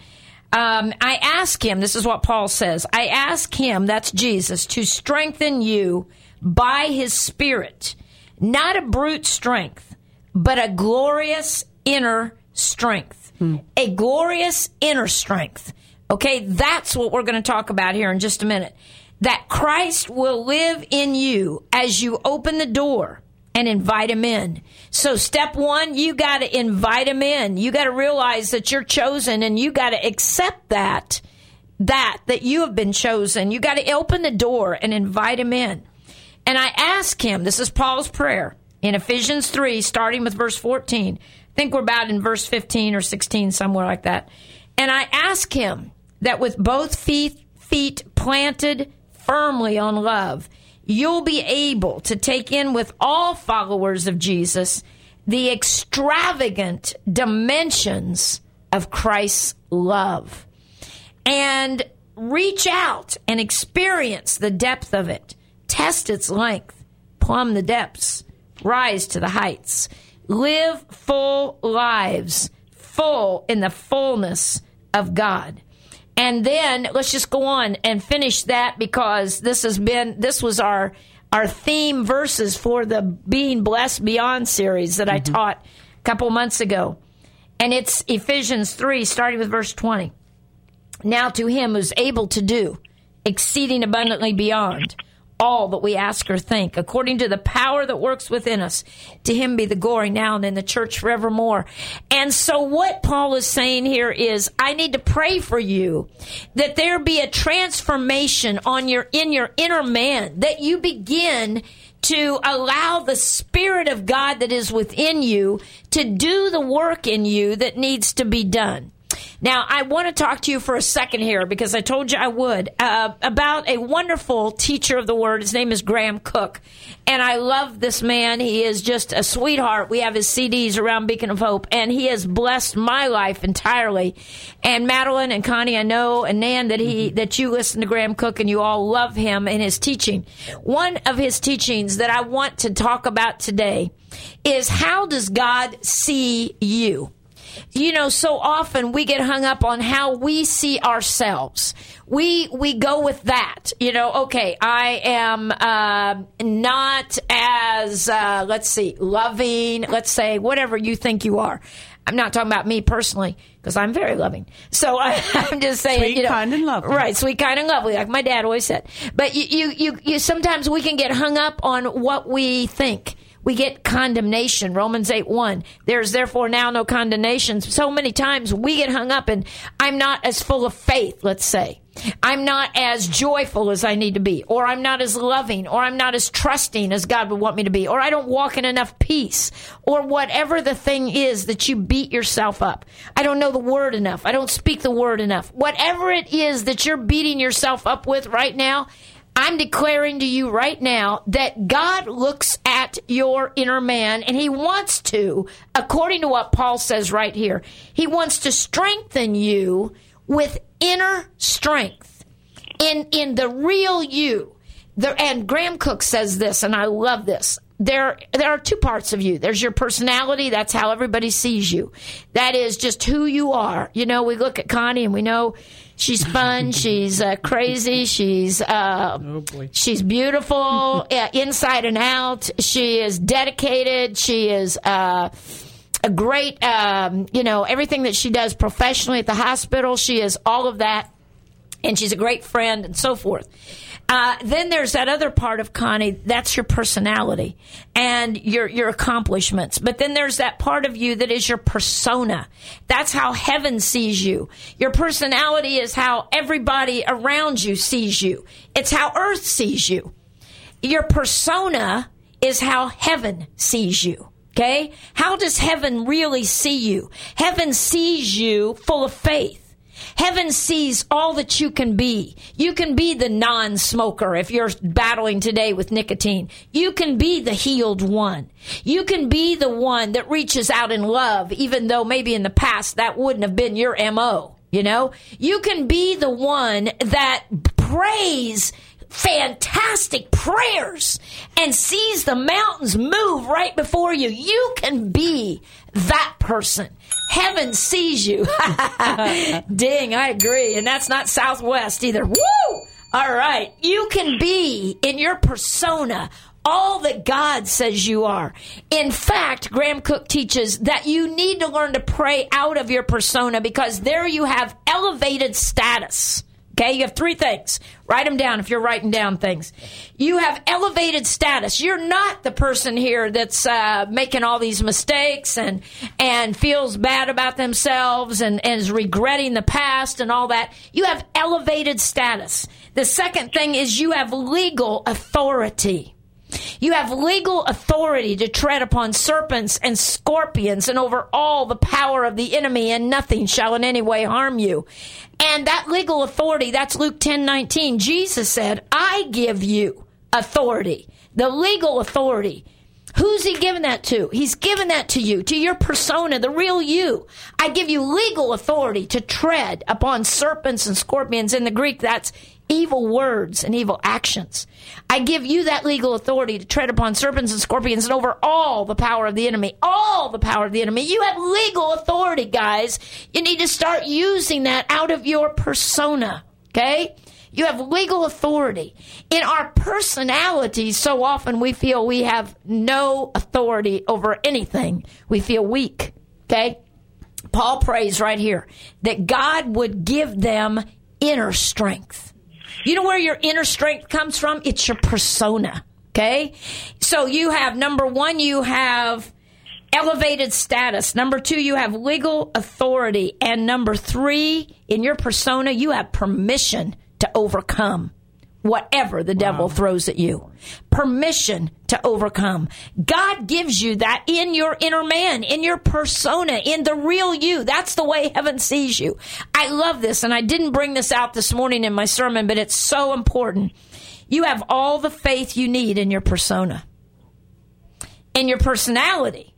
I ask him, this is what Paul says, I ask him, that's Jesus, to strengthen you by his Spirit, not a brute strength, but a glorious inner strength. A glorious inner strength. Okay, that's what we're going to talk about here in just a minute. That Christ will live in you as you open the door and invite him in. So step one, you got to invite him in. You got to realize that you're chosen, and you got to accept that you have been chosen. You got to open the door and invite him in. And I ask him, this is Paul's prayer, in Ephesians 3, starting with verse 14. I think we're about in verse 15 or 16, somewhere like that. And I ask him that with both feet planted firmly on love, you'll be able to take in with all followers of Jesus the extravagant dimensions of Christ's love, and reach out and experience the depth of it, test its length, plumb the depths, rise to the heights, live full lives, full in the fullness of God. And then let's just go on and finish that, because this was our theme verses for the Being Blessed Beyond series that I taught a couple months ago. And it's Ephesians 3, starting with verse 20. Now to him who's able to do exceeding abundantly beyond all that we ask or think, according to the power that works within us, to him be the glory now and in the church forevermore. And so what Paul is saying here is, I need to pray for you that there be a transformation in your inner man, that you begin to allow the Spirit of God that is within you to do the work in you that needs to be done. Now, I want to talk to you for a second here, because I told you I would, about a wonderful teacher of the Word. His name is Graham Cook, and I love this man. He is just a sweetheart. We have his CDs around Beacon of Hope, and he has blessed my life entirely. And Madeline and Connie, I know, and Nan, that you listen to Graham Cook, and you all love him and his teaching. One of his teachings that I want to talk about today is, how does God see you? You know, so often we get hung up on how we see ourselves. We go with that. You know, okay, I am not as, loving, let's say, whatever you think you are. I'm not talking about me personally, because I'm very loving. So I'm just saying, sweet, kind, and lovely. Right, sweet, kind, and lovely, like my dad always said. But you sometimes we can get hung up on what we think. We get condemnation, Romans 8:1. There's therefore now no condemnation. So many times we get hung up in, I'm not as full of faith, let's say. I'm not as joyful as I need to be, or I'm not as loving, or I'm not as trusting as God would want me to be, or I don't walk in enough peace, or whatever the thing is that you beat yourself up. I don't know the word enough. I don't speak the word enough. Whatever it is that you're beating yourself up with right now, I'm declaring to you right now that God looks at your inner man, and he wants to, according to what Paul says right here, he wants to strengthen you with inner strength in the real you. And Graham Cook says this, and I love this. There are two parts of you. There's your personality. That's how everybody sees you. That is just who you are. You know, we look at Connie and we know she's fun. She's crazy. She's beautiful inside and out. She is dedicated. She is a great, everything that she does professionally at the hospital. She is all of that. And she's a great friend and so forth. Then there's that other part of Connie, that's your personality and your accomplishments. But then there's that part of you that is your persona. That's how heaven sees you. Your personality is how everybody around you sees you. It's how earth sees you. Your persona is how heaven sees you. Okay? How does heaven really see you? Heaven sees you full of faith. Heaven sees all that you can be. You can be the non-smoker if you're battling today with nicotine. You can be the healed one. You can be the one that reaches out in love, even though maybe in the past that wouldn't have been your MO, you know? You can be the one that prays fantastic prayers and sees the mountains move right before you. You can be that person. Heaven sees you. Ding, I agree. And that's not Southwest either. Woo! All right. You can be in your persona all that God says you are. In fact, Graham Cook teaches that you need to learn to pray out of your persona, because there you have elevated status. Okay, you have three things. Write them down if you're writing down things. You have elevated status. You're not the person here that's making all these mistakes and feels bad about themselves and is regretting the past and all that. You have elevated status. The second thing is you have legal authority. You have legal authority to tread upon serpents and scorpions and over all the power of the enemy, and nothing shall in any way harm you. And that legal authority, that's Luke 10:19. Jesus said, I give you authority, the legal authority. Who's he given that to? He's given that to you, to your persona, the real you. I give you legal authority to tread upon serpents and scorpions. In the Greek, that's evil words and evil actions. I give you that legal authority to tread upon serpents and scorpions and over all the power of the enemy. All the power of the enemy. You have legal authority, guys. You need to start using that out of your persona, okay? You have legal authority. In our personalities, so often we feel we have no authority over anything. We feel weak, okay? Paul prays right here that God would give them inner strength. You know where your inner strength comes from? It's your persona, okay? So you have, number one, you have elevated status. Number two, you have legal authority. And number three, in your persona, you have permission to overcome whatever the devil throws at you. Permission to overcome. God gives you that in your inner man, in your persona, in the real you. That's the way heaven sees you. I love this, and I didn't bring this out this morning in my sermon, but it's so important. You have all the faith you need in your persona, in your personality.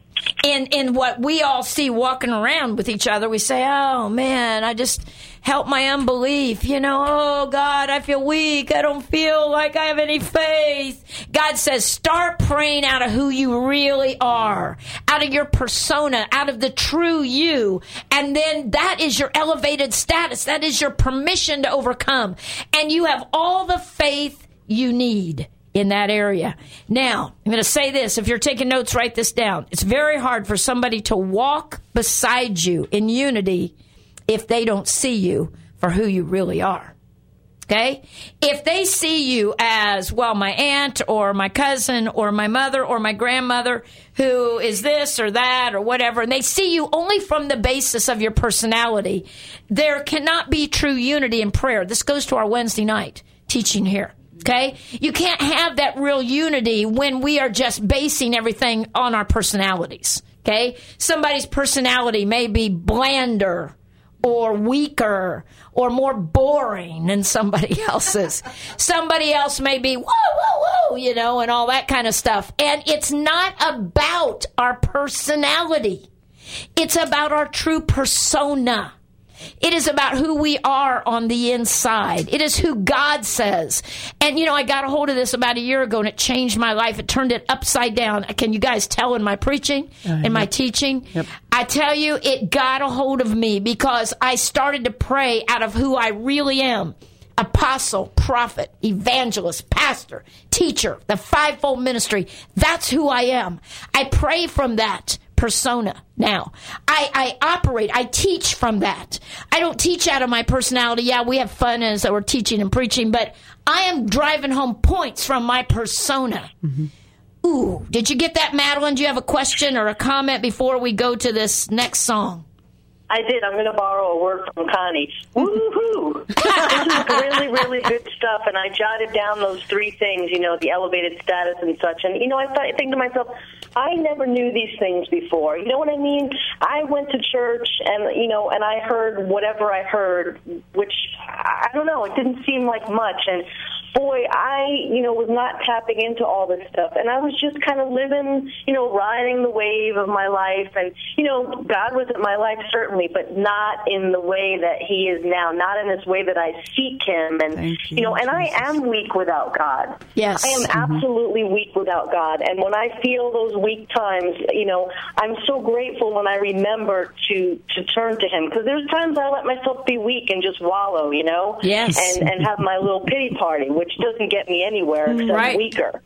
In what we all see walking around with each other, we say, oh, man, I just help my unbelief. You know, oh, God, I feel weak. I don't feel like I have any faith. God says, start praying out of who you really are, out of your persona, out of the true you. And then that is your elevated status. That is your permission to overcome. And you have all the faith you need in that area. Now, I'm going to say this. If you're taking notes, write this down. It's very hard for somebody to walk beside you in unity if they don't see you for who you really are. Okay? If they see you as, well, my aunt or my cousin or my mother or my grandmother who is this or that or whatever, and they see you only from the basis of your personality, there cannot be true unity in prayer. This goes to our Wednesday night teaching here. Okay? You can't have that real unity when we are just basing everything on our personalities. Okay? Somebody's personality may be blander or weaker or more boring than somebody else's. Somebody else may be, whoa, whoa, whoa, you know, and all that kind of stuff. And it's not about our personality. It's about our true persona. It is about who we are on the inside. It is who God says. And, you know, I got a hold of this about a year ago, and it changed my life. It turned it upside down. Can you guys tell in my preaching, in my teaching? Yep. I tell you, it got a hold of me because I started to pray out of who I really am. Apostle, prophet, evangelist, pastor, teacher, the fivefold ministry. That's who I am. I pray from that persona now. I operate, I teach from that. I don't teach out of my personality. Yeah, we have fun as we're teaching and preaching, but I am driving home points from my persona. Mm-hmm. Ooh, did you get that, Madeline? Do you have a question or a comment before we go to this next song? I did. I'm going to borrow a word from Connie. Woo-hoo! This is really, really good stuff, and I jotted down those three things, you know, the elevated status and such. And, you know, I think to myself, I never knew these things before. You know what I mean? I went to church, and, you know, and I heard whatever I heard, which, I don't know, it didn't seem like much. And, boy, I, you know, was not tapping into all this stuff. And I was just kind of living, you know, riding the wave of my life. And, you know, God was in my life, certainly, but not in the way that he is now, not in this way that I seek him. And, you know, and I am weak without God. Yes. I am absolutely weak without God. And when I feel those weak times, you know, I'm so grateful when I remember to turn to him. Because there's times I let myself be weak and just wallow, you know? Yes. And have my little pity party, which doesn't get me anywhere because I'm weaker.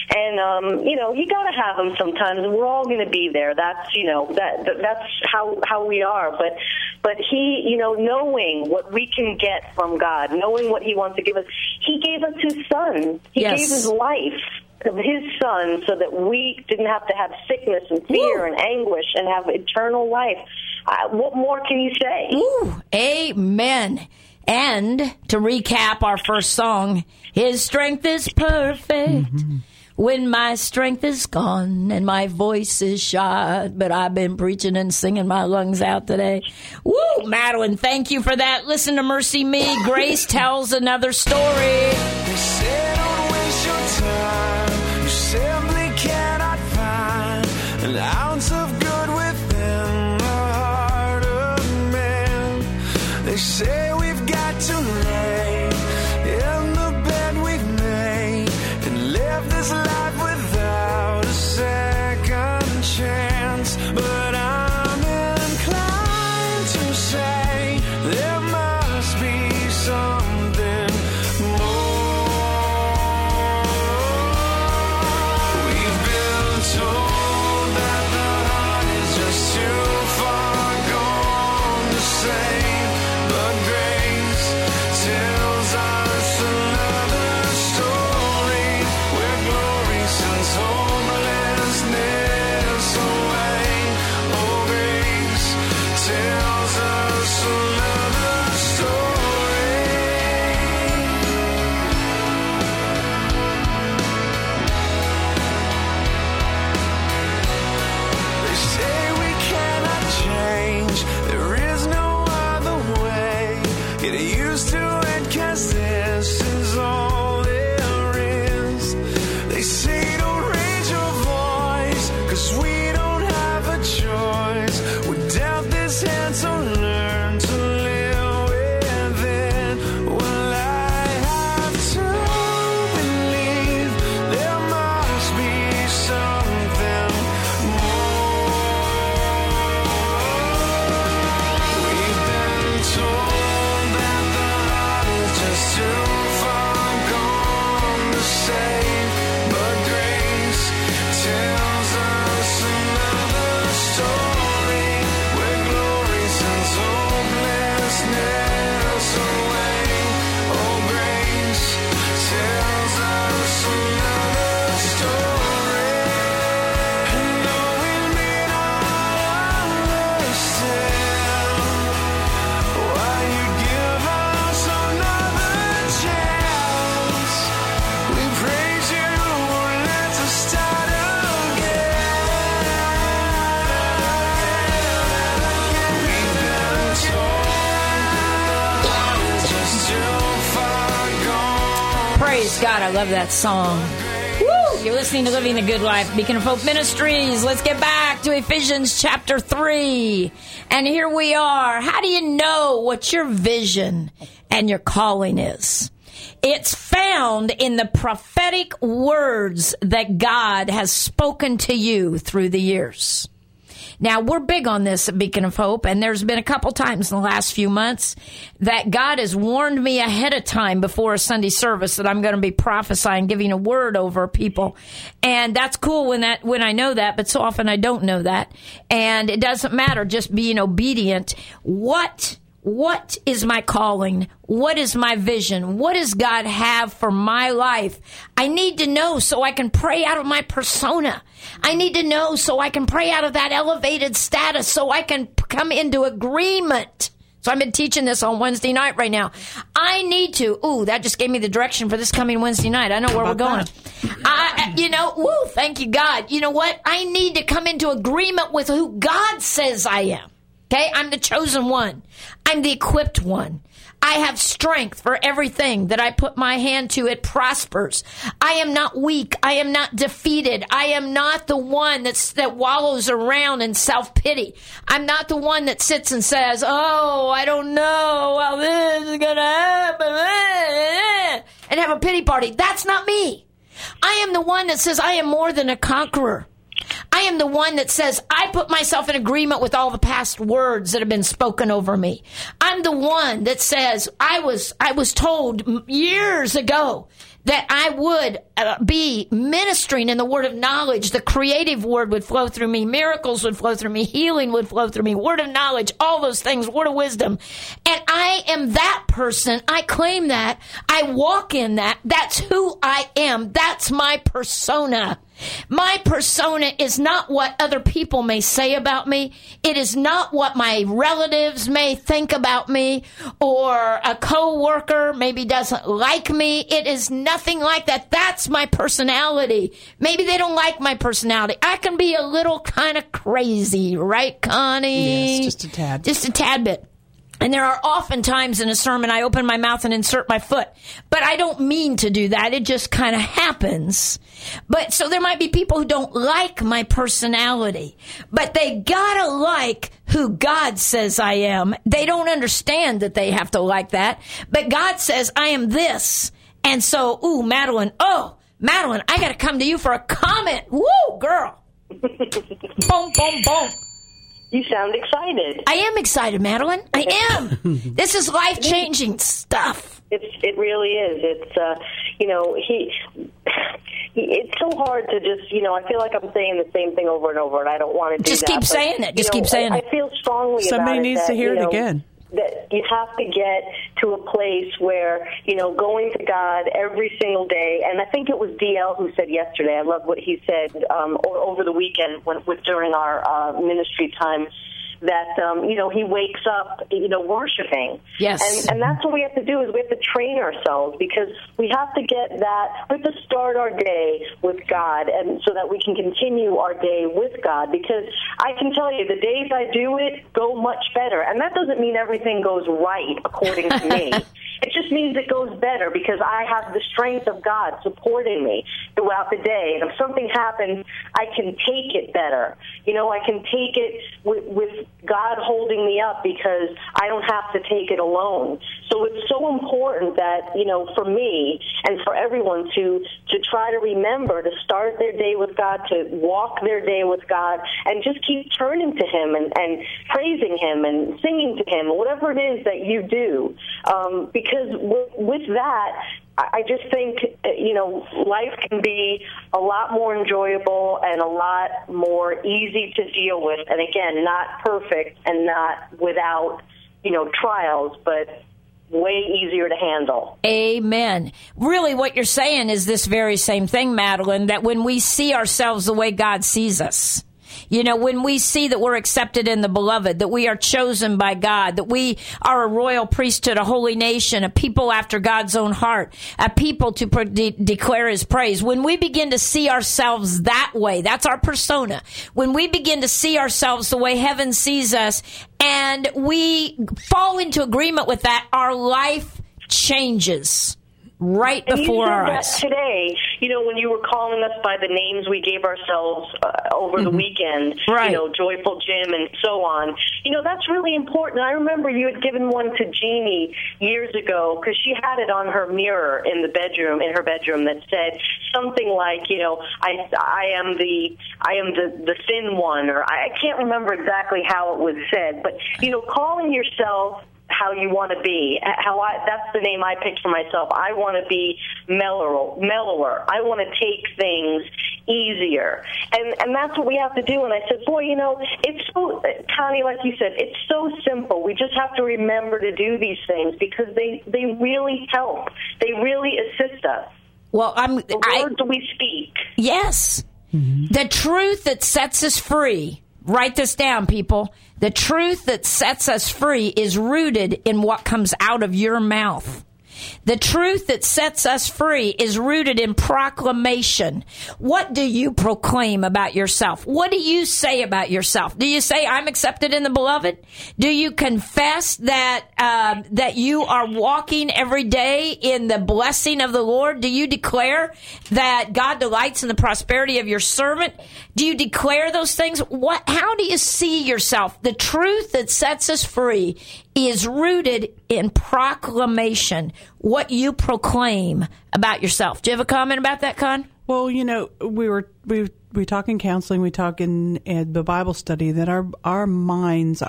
And, you know, you got to have them sometimes, and we're all going to be there. That's, you know, that's how we are. But he, you know, knowing what we can get from God, knowing what he wants to give us, he gave us his son. He gave his life of his son so that we didn't have to have sickness and fear and anguish and have eternal life. What more can you say? Ooh, amen. And to recap our first song, his strength is perfect. Mm-hmm. when my strength is gone and my voice is shot. But I've been preaching and singing my lungs out today. Woo, Madeline, thank you for that. Listen to Mercy Me. Grace tells another story. They say don't waste your time. You simply cannot find an ounce of good within the heart of man. They say we've got to lay in the bed we've made and live this life without a second chance. But I'm inclined to say there must be something more. We've been told that the heart is just too far gone to save, but grace tells us another story where glory sends hopelessness away. Oh, grace tells us another story. They say we cannot change, there is no other way. Get used to it, 'cause this is all there is. They say don't raise your voice, 'cause we don't have a choice. We're dealt this hand, so learn to live with it. Well, I have to believe there must be something more. We've been told that the heart is just too far gone to save, but grace tells us another story where glory sends hopelessness away. Oh, grace tells us another story. And though we may not understand why you give us another chance, we praise you, let's start again. We've been told it's just too far gone. Praise God, I love that song. Woo! You're listening to Living the Good Life, Beacon of Hope Ministries. Let's get back to Ephesians chapter 3. And here we are. How do you know what your vision and your calling is? It's found in the prophetic words that God has spoken to you through the years. Now, we're big on this at Beacon of Hope, and there's been a couple times in the last few months that God has warned me ahead of time before a Sunday service that I'm going to be prophesying, giving a word over people. And that's cool when I know that, but so often I don't know that. And it doesn't matter, just being obedient. What is my calling? What is my vision? What does God have for my life? I need to know so I can pray out of my persona. I need to know so I can pray out of that elevated status, so I can come into agreement. So I've been teaching this on Wednesday night right now. I need to. Ooh, that just gave me the direction for this coming Wednesday night. I know where we're going. Thank you, God. You know what? I need to come into agreement with who God says I am. Okay, I'm the chosen one. I'm the equipped one. I have strength for everything that I put my hand to. It prospers. I am not weak. I am not defeated. I am not the one that wallows around in self-pity. I'm not the one that sits and says, oh, I don't know how this is going to happen, and have a pity party. That's not me. I am the one that says I am more than a conqueror. I am the one that says, I put myself in agreement with all the past words that have been spoken over me. I'm the one that says, I was told years ago that I would be ministering in the word of knowledge. The creative word would flow through me. Miracles would flow through me. Healing would flow through me. Word of knowledge, all those things, word of wisdom. And I am that person. I claim that. I walk in that. That's who I am. That's my persona. My persona is not what other people may say about me. It is not what my relatives may think about me, or a co-worker maybe doesn't like me. It is not nothing like that. That's my personality. Maybe they don't like my personality. I can be a little kind of crazy, right, Connie? Yes, just a tad. Just a tad bit. And there are often times in a sermon I open my mouth and insert my foot. But I don't mean to do that. It just kind of happens. But so there might be people who don't like my personality. But they gotta like who God says I am. They don't understand that they have to like that. But God says I am this. And so, Madeline, I gotta come to you for a comment. Woo, girl. Boom, boom, boom. You sound excited. I am excited, Madeline. I am. This is life-changing stuff. It really is. It's it's so hard to just, I feel like I'm saying the same thing over and over, and I don't want to do that. Just keep saying it. Just keep saying it. I feel strongly about it. Somebody needs to hear it again. That you have to get to a place where, going to God every single day. And I think it was DL who said yesterday, I love what he said over the weekend during our ministry time, that, he wakes up, worshiping. Yes. And that's what we have to do, is we have to train ourselves, because we have to get that, we have to start our day with God, and so that we can continue our day with God. Because I can tell you, the days I do it go much better. And that doesn't mean everything goes right according to me. It just means it goes better because I have the strength of God supporting me throughout the day. And if something happens, I can take it better. I can take it with God holding me up, because I don't have to take it alone. So it's so important that, for me and for everyone to try to remember to start their day with God, to walk their day with God, and just keep turning to Him and praising Him and singing to Him, whatever it is that you do. Because with that, I just think, life can be a lot more enjoyable and a lot more easy to deal with. And again, not perfect and not without, trials, but way easier to handle. Amen. Really, what you're saying is this very same thing, Madeline, that when we see ourselves the way God sees us, when we see that we're accepted in the beloved, that we are chosen by God, that we are a royal priesthood, a holy nation, a people after God's own heart, a people to declare His praise. When we begin to see ourselves that way, that's our persona. When we begin to see ourselves the way heaven sees us, and we fall into agreement with that, our life changes. Right before our eyes. Today, when you were calling us by the names we gave ourselves over the weekend, right. Joyful Jim and so on, that's really important. I remember you had given one to Jeannie years ago, because she had it on her mirror in her bedroom that said something like, I am the thin one, or I can't remember exactly how it was said, but, calling yourself how you want to be. That's the name I picked for myself. I want to be mellower. I want to take things easier. And that's what we have to do. And I said, boy, it's so, Connie, like you said, it's so simple. We just have to remember to do these things, because they really help. They really assist us. Well, the words we speak. Yes. Mm-hmm. The truth that sets us free. Write this down, people. The truth that sets us free is rooted in what comes out of your mouth. The truth that sets us free is rooted in proclamation. What do you proclaim about yourself? What do you say about yourself? Do you say, I'm accepted in the beloved? Do you confess that that you are walking every day in the blessing of the Lord? Do you declare that God delights in the prosperity of your servant? Do you declare those things? How do you see yourself? The truth that sets us free is rooted in proclamation, what you proclaim about yourself. Do you have a comment about that, Con? Well, we talk in counseling, we talk in the Bible study, that our minds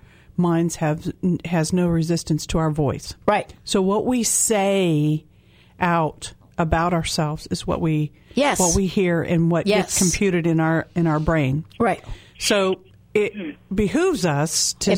has no resistance to our voice. Right. So what we say out about ourselves is what we hear and what gets computed in our brain. Right. So it behooves us to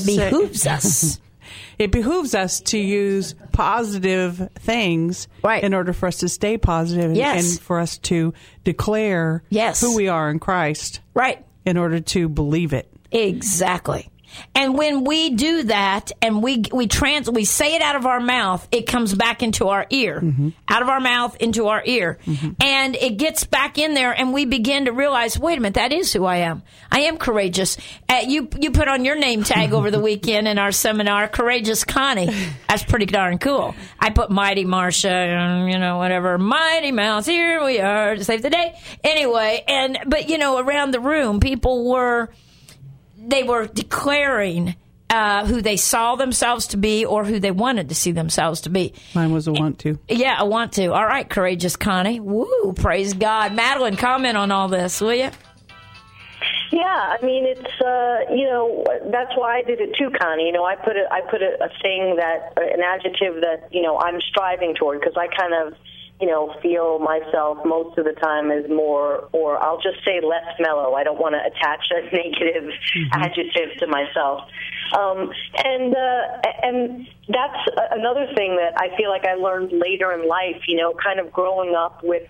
It behooves us to use positive things in order for us to stay positive and for us to declare who we are in Christ. Right. In order to believe it. Exactly. And when we do that and we say it out of our mouth, it comes back into our ear. Out of our mouth into our ear. And it gets back in there and we begin to realize, wait a minute, that is who I am. I am courageous. You put on your name tag over the weekend in our seminar, Courageous Connie. That's pretty darn cool. I put Mighty Marcia, whatever. Mighty Mouse, here we are to save the day. Anyway, but around the room, people were declaring who they saw themselves to be or who they wanted to see themselves to be. Mine was a want to. Yeah, a want to. All right, Courageous Connie. Woo, praise God. Madeline, comment on all this, will you? Yeah, I mean, it's, that's why I did it too, Connie. I put a thing an adjective that, I'm striving toward, because I kind of, feel myself most of the time as more, or I'll just say less mellow. I don't want to attach a negative adjective to myself. And that's another thing that I feel like I learned later in life, kind of growing up with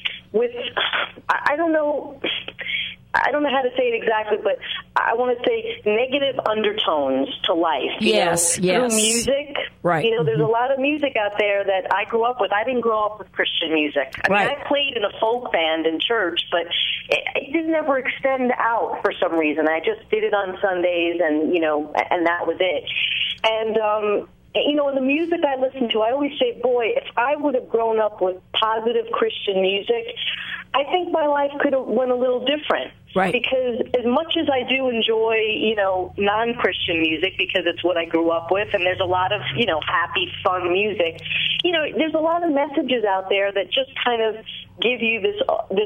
I don't know how to say it exactly, but I want to say negative undertones to life. Yes. Through music. Right. There's a lot of music out there that I grew up with. I didn't grow up with Christian music. I mean, I played in a folk band in church, but it didn't ever extend out for some reason. I just did it on Sundays, and that was it. And, in the music I listened to, I always say, boy, if I would have grown up with positive Christian music, I think my life could have went a little different. Right. Because as much as I do enjoy, non-Christian music, because it's what I grew up with, and there's a lot of, happy, fun music, there's a lot of messages out there that just kind of give you this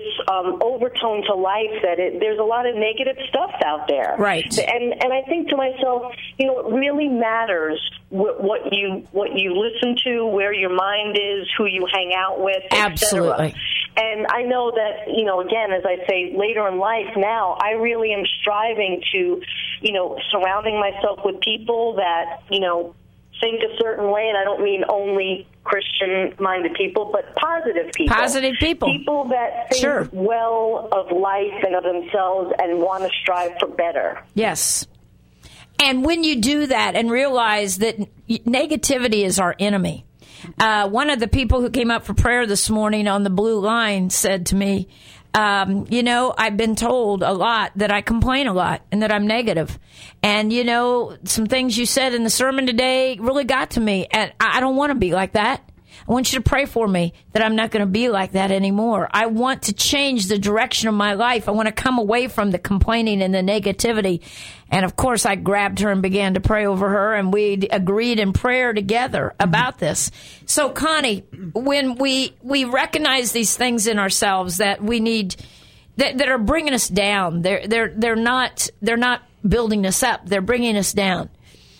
overtone to life that there's a lot of negative stuff out there. Right. And I think to myself, it really matters what you listen to, where your mind is, who you hang out with, Absolutely. etc. And I know that, again, as I say, later in life now, I really am striving to, surrounding myself with people that, think a certain way, and I don't mean only Christian-minded people, but positive people. Positive people. People that think well of life and of themselves and want to strive for better. Yes. And when you do that and realize that negativity is our enemy. One of the people who came up for prayer this morning on the blue line said to me, I've been told a lot that I complain a lot and that I'm negative. And, some things you said in the sermon today really got to me. And I don't want to be like that. I want you to pray for me that I'm not going to be like that anymore. I want to change the direction of my life. I want to come away from the complaining and the negativity. And, of course, I grabbed her and began to pray over her, and we agreed in prayer together about this. So, Connie, when we recognize these things in ourselves that we need, that are bringing us down, they're not building us up. They're bringing us down.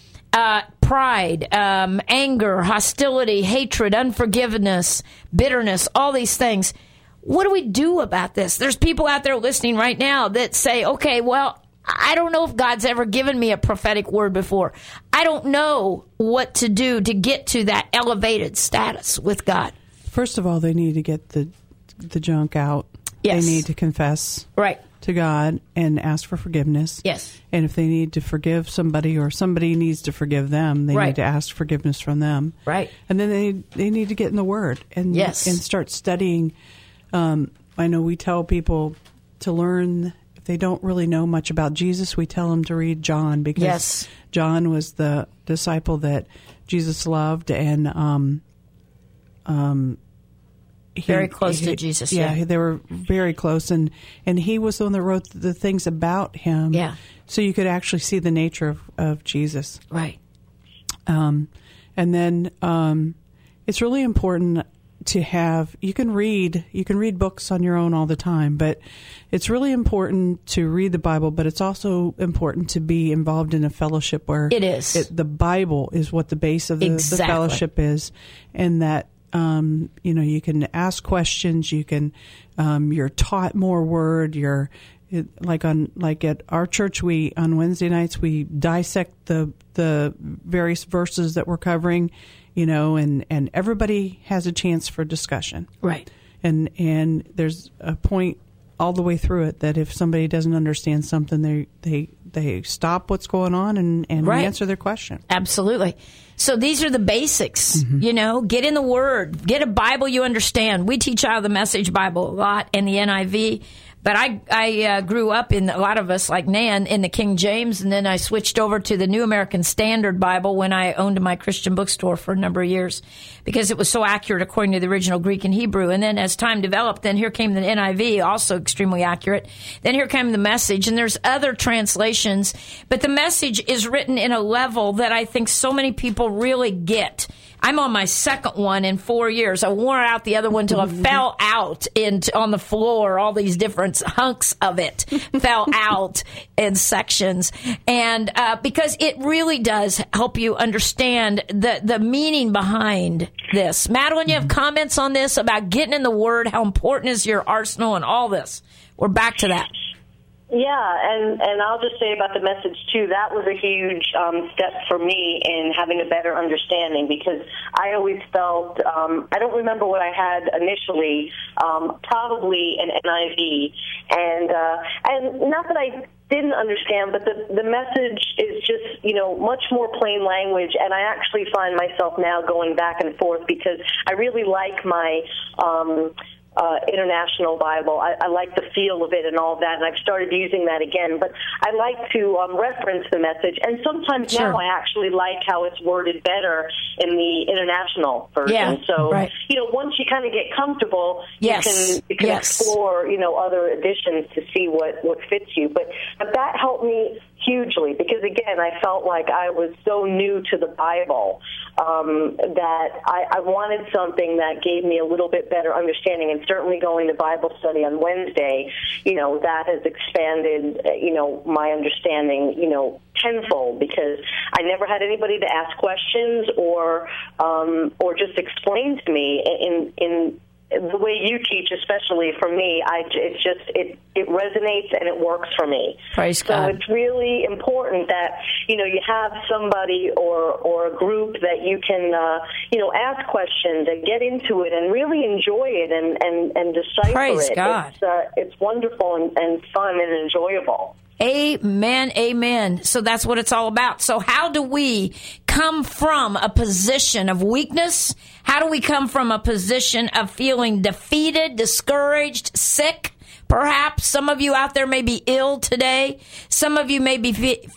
Pride, anger, hostility, hatred, unforgiveness, bitterness, all these things. What do we do about this? There's people out there listening right now that say, okay, well, I don't know if God's ever given me a prophetic word before. I don't know what to do to get to that elevated status with God. First of all, they need to get the junk out. Yes. They need to confess. Right. To God and ask for forgiveness. Yes. And if they need to forgive somebody or somebody needs to forgive them, they need to ask forgiveness from them. Right. And then they need to get in the Word and and start studying. I know we tell people to learn, if they don't really know much about Jesus, we tell them to read John, because John was the disciple that Jesus loved and very close to Jesus. Yeah, they were very close, and he was the one that wrote the things about him. Yeah, so you could actually see the nature of Jesus. Right. And then it's really important to have. You can read books on your own all the time, but it's really important to read the Bible. But it's also important to be involved in a fellowship where it is. The Bible is what the base of the fellowship is, and that. You can ask questions. You can, you're taught more word. Like at our church, on Wednesday nights we dissect the various verses that we're covering, and everybody has a chance for discussion. Right. And there's a point all the way through it that if somebody doesn't understand something, they they stop what's going on and Right. answer their question. Absolutely. So these are the basics, get in the Word, get a Bible you understand. We teach out of the Message Bible a lot and the NIV, but I grew up in, a lot of us like Nan, in the King James, and then I switched over to the New American Standard Bible when I owned my Christian bookstore for a number of years because it was so accurate according to the original Greek and Hebrew. And then as time developed, then here came the NIV, also extremely accurate. Then here came the Message, and there's other translations, but the Message is written in a level that I think so many people really get. I'm on my second one in 4 years. I wore out the other one until it fell out on the floor. All these different hunks of it fell out in sections. And because it really does help you understand the meaning behind this. Madeline, you have comments on this about getting in the Word, how important is your arsenal and all this? We're back to that. Yeah, and I'll just say about the Message, too, that was a huge step for me in having a better understanding because I always felt, I don't remember what I had initially, probably an NIV, and not that I didn't understand, but the Message is just, much more plain language, and I actually find myself now going back and forth because I really like my International Bible. I like the feel of it and all that, and I've started using that again. But I like to reference the Message, and sometimes now I actually like how it's worded better in the International version. Yeah, so, right. Once you kind of get comfortable, Yes. you can Yes. explore, other editions to see what fits you. But that helped me hugely because, again, I felt like I was so new to the Bible that I wanted something that gave me a little bit better understanding. And certainly going to Bible study on Wednesday, that has expanded, my understanding, tenfold because I never had anybody to ask questions or just explain to me in the way you teach, especially for me, it resonates and it works for me. Praise God. So it's really important that you have somebody or a group that you can ask questions and get into it and really enjoy it and decipher Praise it. God. It's wonderful and fun and enjoyable. Amen, amen. So that's what it's all about. So how do we come from a position of weakness? How do we come from a position of feeling defeated, discouraged, sick? Perhaps some of you out there may be ill today. Some of you may be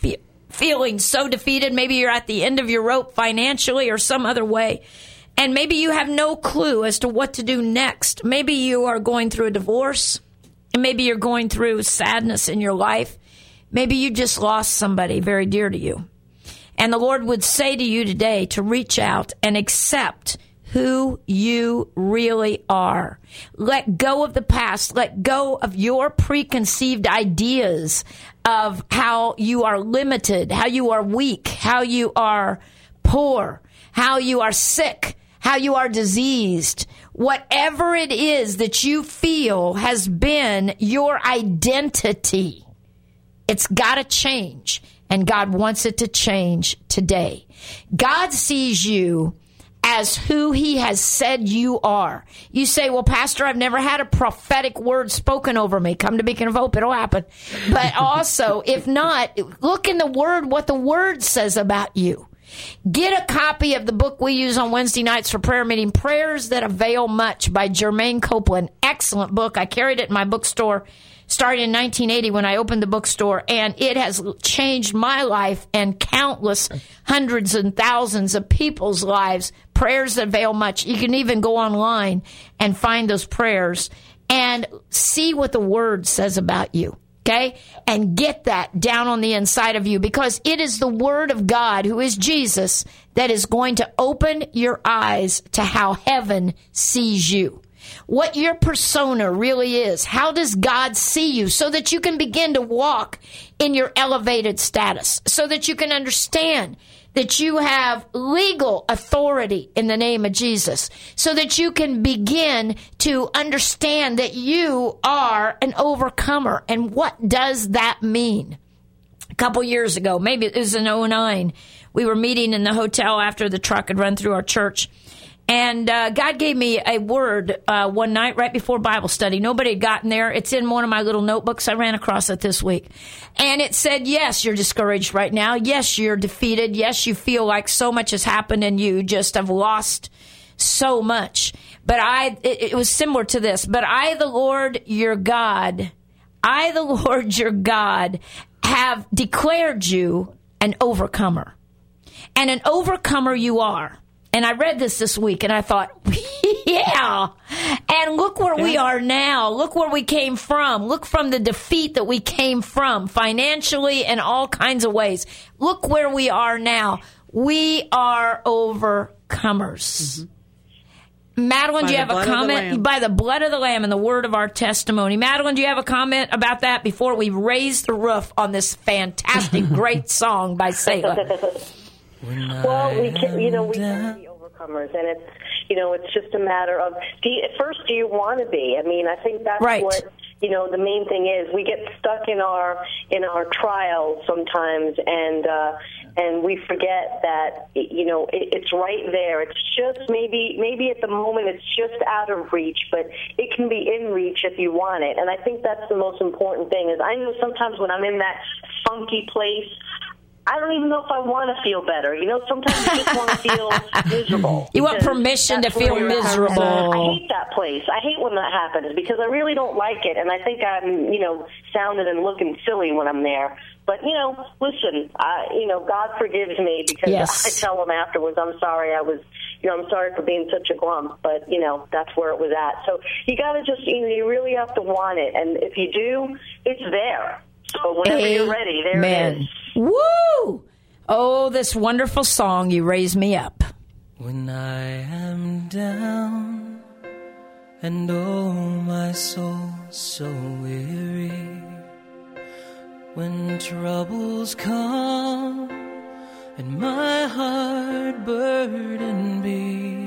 feeling so defeated. Maybe you're at the end of your rope financially or some other way. And maybe you have no clue as to what to do next. Maybe you are going through a divorce. And maybe you're going through sadness in your life. Maybe you just lost somebody very dear to you. And the Lord would say to you today to reach out and accept who you really are. Let go of the past. Let go of your preconceived ideas of how you are limited, how you are weak, how you are poor, how you are sick, how you are diseased. Whatever it is that you feel has been your identity, it's got to change, and God wants it to change today. God sees you as who He has said you are. You say, well, Pastor, I've never had a prophetic word spoken over me. Come to Beacon of Hope, it'll happen. But also, if not, look in the Word, what the Word says about you. Get a copy of the book we use on Wednesday nights for prayer meeting, Prayers That Avail Much by Jermaine Copeland. Excellent book. I carried it in my bookstore. Started in 1980 when I opened the bookstore, and it has changed my life and countless hundreds and thousands of people's lives. Prayers That Avail Much. You can even go online and find those prayers and see what the Word says about you. Okay? And get that down on the inside of you, because it is the Word of God, who is Jesus, that is going to open your eyes to how heaven sees you. What your persona really is. How does God see you? So that you can begin to walk in your elevated status. So that you can understand that you have legal authority in the name of Jesus. So that you can begin to understand that you are an overcomer. And what does that mean? A couple years ago, maybe it was in 2009, we were meeting in the hotel after the truck had run through our church. And God gave me a word one night right before Bible study. Nobody had gotten there. It's in one of my little notebooks. I ran across it this week. And it said, yes, you're discouraged right now. Yes, you're defeated. Yes, you feel like so much has happened and you just have lost so much. But it was similar to this. But I, the Lord your God, have declared you an overcomer. And an overcomer you are. And I read this week, and I thought, yeah. And look where we are now. Look where we came from. Look from the defeat that we came from, financially and all kinds of ways. Look where we are now. We are overcomers. Mm-hmm. Madeline, do you have a comment? By the blood of the Lamb and the word of our testimony. Madeline, do you have a comment about that before we raise the roof on this fantastic, great song by Selah? Well, we can be overcomers, and it's just a matter of first, do you want to be? I mean, I think that's right. What the main thing is. We get stuck in our trials sometimes, and we forget that it's right there. It's just maybe at the moment it's just out of reach, but it can be in reach if you want it. And I think that's the most important thing. Is I know sometimes when I'm in that funky place, I don't even know if I want to feel better. Sometimes you just want to feel miserable. You want permission to feel miserable. I hate that place. I hate when that happens because I really don't like it, and I think I'm, sounding and looking silly when I'm there. But, listen, God forgives me because I tell him afterwards, I'm sorry I'm sorry for being such a grump, but, that's where it was at. So you got to just, you really have to want it, and if you do, it's there. So whenever you're ready, there it is. Woo! Oh, this wonderful song, You Raise Me Up. When I am down and oh, my soul so weary, when troubles come and my heart burden be,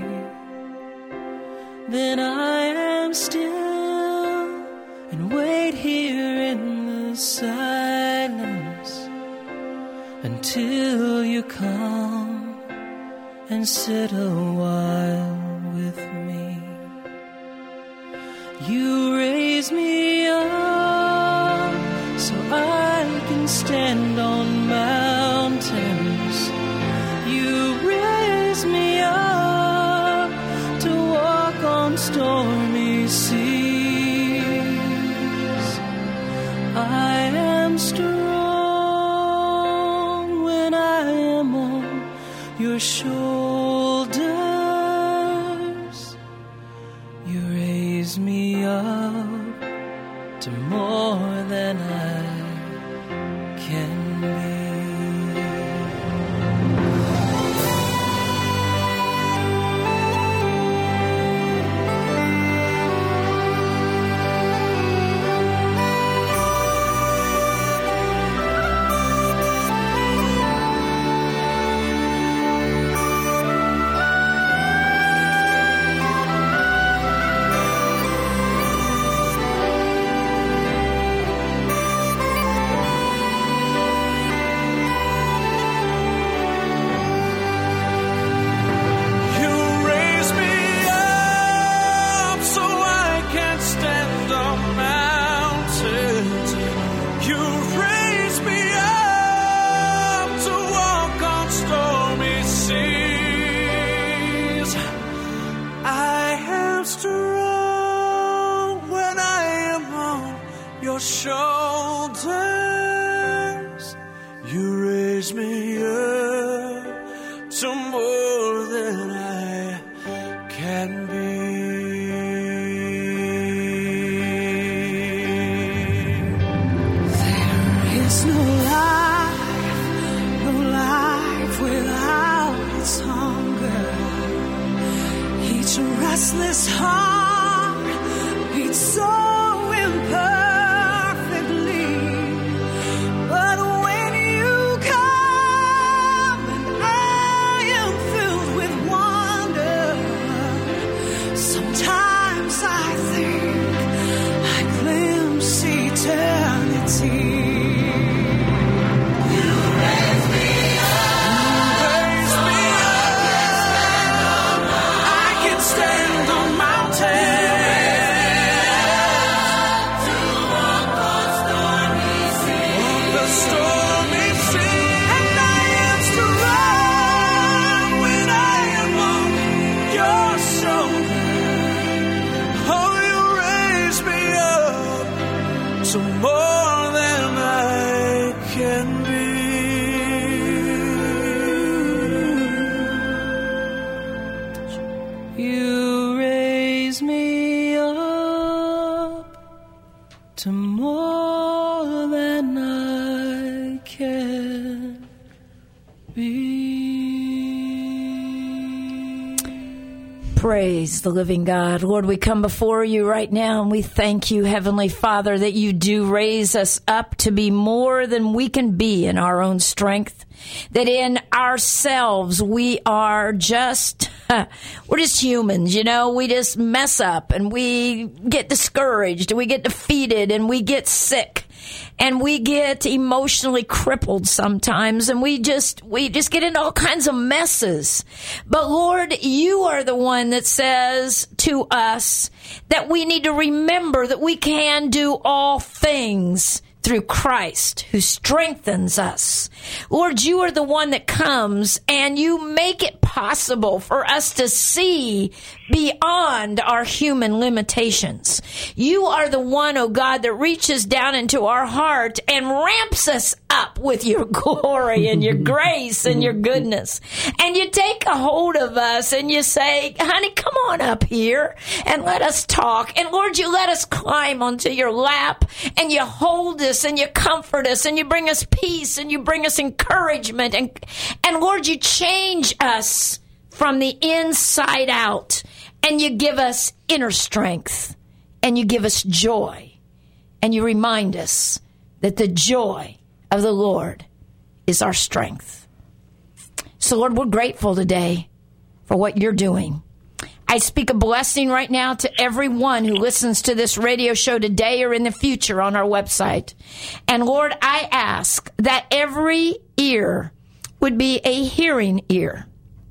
then I am still and wait here in the silence until you come and sit a while with me. You raise me up so I can stand on mountains. You raise me up to walk on stormy seas. I am strong when I am on your shoulders. You raise me up to more than I can be. Shoulders, you raise me up to more than I can be. There is no life without its hunger. Each restless heart beats so imperfect. I stormy sea, and I am strong when I am on your shoulder. Oh, you raise me up to more than I can be. You raise me up to more than I can be. Praise the living God. Lord, we come before you right now and we thank you, Heavenly Father, that you do raise us up to be more than we can be in our own strength. That in ourselves we are just, we're just humans, you know, we just mess up and we get discouraged and we get defeated and we get sick. And we get emotionally crippled sometimes, and we just get into all kinds of messes. But Lord, you are the one that says to us that we need to remember that we can do all things through Christ who strengthens us. Lord, you are the one that comes and you make it possible for us to see beyond our human limitations. You are the one, oh God, that reaches down into our heart and ramps us up with your glory and your grace and your goodness. And you take a hold of us and you say, honey, come on up here and let us talk. And Lord, you let us climb onto your lap and you hold us and you comfort us and you bring us peace and you bring us encouragement. And Lord, you change us from the inside out and you give us inner strength and you give us joy and you remind us that the joy of the Lord is our strength. So Lord, we're grateful today for what you're doing. I speak a blessing right now to everyone who listens to this radio show today or in the future on our website. And Lord, I ask that every ear would be a hearing ear.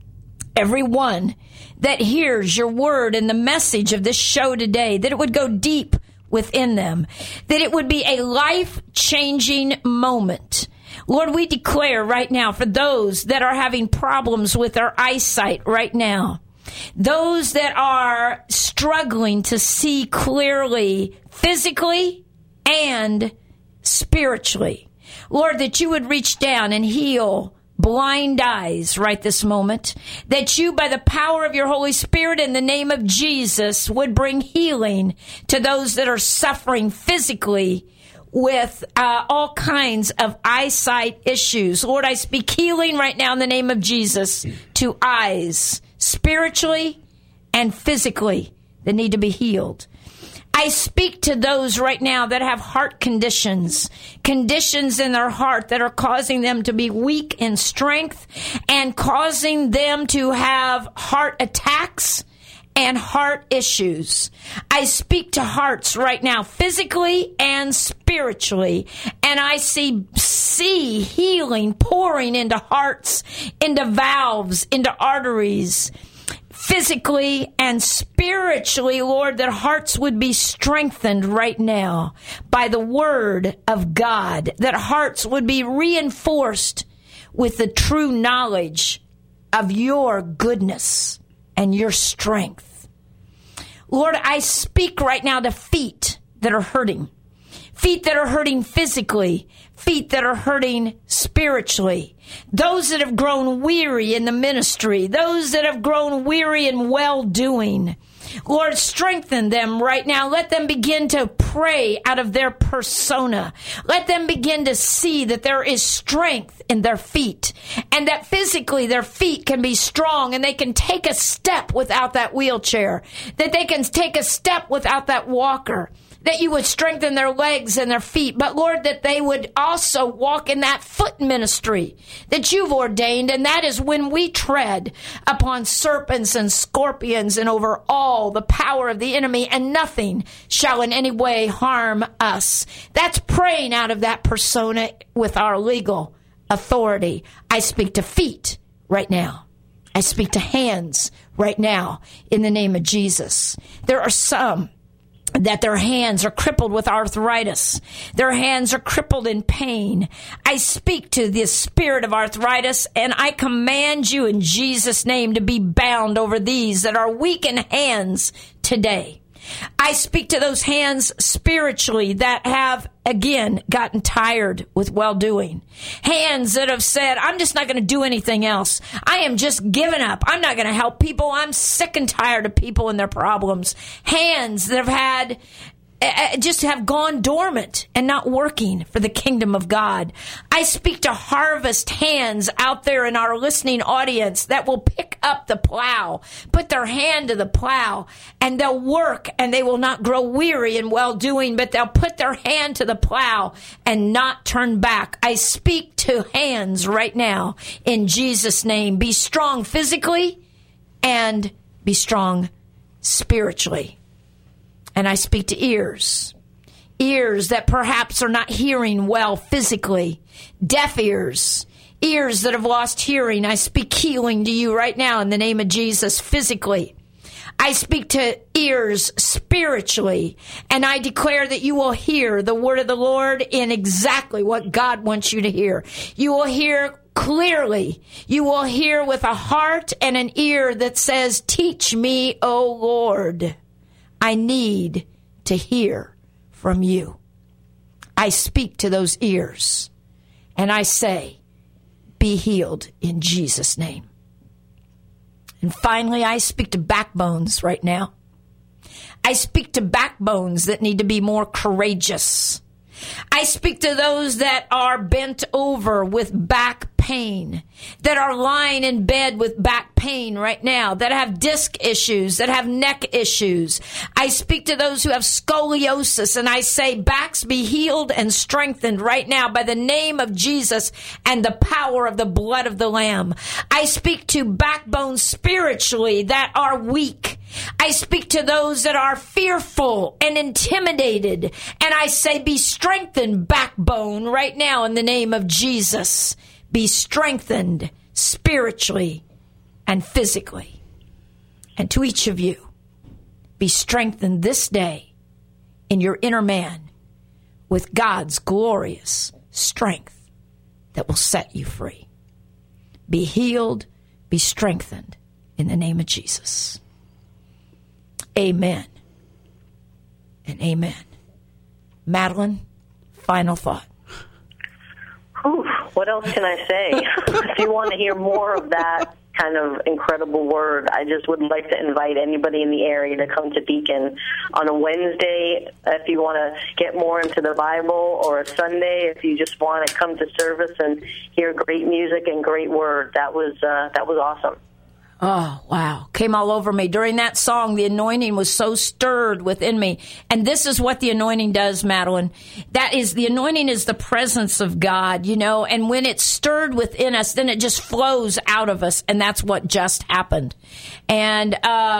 Everyone that hears your word and the message of this show today, that it would go deep within them, that it would be a life-changing moment. Lord, we declare right now for those that are having problems with their eyesight right now, those that are struggling to see clearly, physically and spiritually, Lord, that you would reach down and heal blind eyes right this moment, that you, by the power of your Holy Spirit in the name of Jesus, would bring healing to those that are suffering physically with all kinds of eyesight issues. Lord, I speak healing right now in the name of Jesus to eyes, spiritually and physically, that need to be healed. I speak to those right now that have heart conditions in their heart that are causing them to be weak in strength and causing them to have heart attacks and heart issues. I speak to hearts right now, physically and spiritually, and I see healing pouring into hearts, into valves, into arteries, physically and spiritually, Lord, that hearts would be strengthened right now by the word of God, that hearts would be reinforced with the true knowledge of your goodness and your strength. Lord, I speak right now to feet that are hurting physically, feet that are hurting spiritually, those that have grown weary in the ministry, those that have grown weary in well-doing. Lord, strengthen them right now. Let them begin to pray out of their persona. Let them begin to see that there is strength in their feet and that physically their feet can be strong and they can take a step without that wheelchair, that they can take a step without that walker, that you would strengthen their legs and their feet, but Lord, that they would also walk in that foot ministry that you've ordained, and that is when we tread upon serpents and scorpions and over all the power of the enemy, and nothing shall in any way harm us. That's praying out of that persona with our legal authority. I speak to feet right now. I speak to hands right now in the name of Jesus. There are some that their hands are crippled with arthritis. Their hands are crippled in pain. I speak to the spirit of arthritis, and I command you in Jesus' name to be bound over these that are weak in hands today. I speak to those hands spiritually that have, again, gotten tired with well-doing. Hands that have said, I'm just not going to do anything else. I am just giving up. I'm not going to help people. I'm sick and tired of people and their problems. Hands that have had just have gone dormant and not working for the kingdom of God. I speak to harvest hands out there in our listening audience that will pick up the plow, put their hand to the plow, and they'll work, and they will not grow weary in well-doing, but they'll put their hand to the plow and not turn back. I speak to hands right now in Jesus' name. Be strong physically and be strong spiritually. And I speak to ears that perhaps are not hearing well physically, deaf ears that have lost hearing. I speak healing to you right now in the name of Jesus physically. I speak to ears spiritually, and I declare that you will hear the word of the Lord in exactly what God wants you to hear. You will hear clearly. You will hear with a heart and an ear that says, teach me, O Lord. I need to hear from you. I speak to those ears, and I say, be healed in Jesus' name. And finally, I speak to backbones right now. I speak to backbones that need to be more courageous. I speak to those that are bent over with back pain, that are lying in bed with back pain right now, that have disc issues, that have neck issues. I speak to those who have scoliosis, and I say, backs be healed and strengthened right now by the name of Jesus and the power of the blood of the Lamb. I speak to backbones spiritually that are weak. I speak to those that are fearful and intimidated, and I say, be strengthened, backbone, right now in the name of Jesus. Be strengthened spiritually and physically. And to each of you, be strengthened this day in your inner man with God's glorious strength that will set you free. Be healed, be strengthened in the name of Jesus. Amen and amen. Madeline, final thought. Oof, what else can I say? If you want to hear more of that kind of incredible word, I just would like to invite anybody in the area to come to Beacon on a Wednesday if you want to get more into the Bible, or a Sunday if you just want to come to service and hear great music and great word. That was awesome. Oh, wow. Came all over me. During that song, the anointing was so stirred within me. And this is what the anointing does, Madeline. The anointing is the presence of God, and when it's stirred within us, then it just flows out of us. And that's what just happened. And,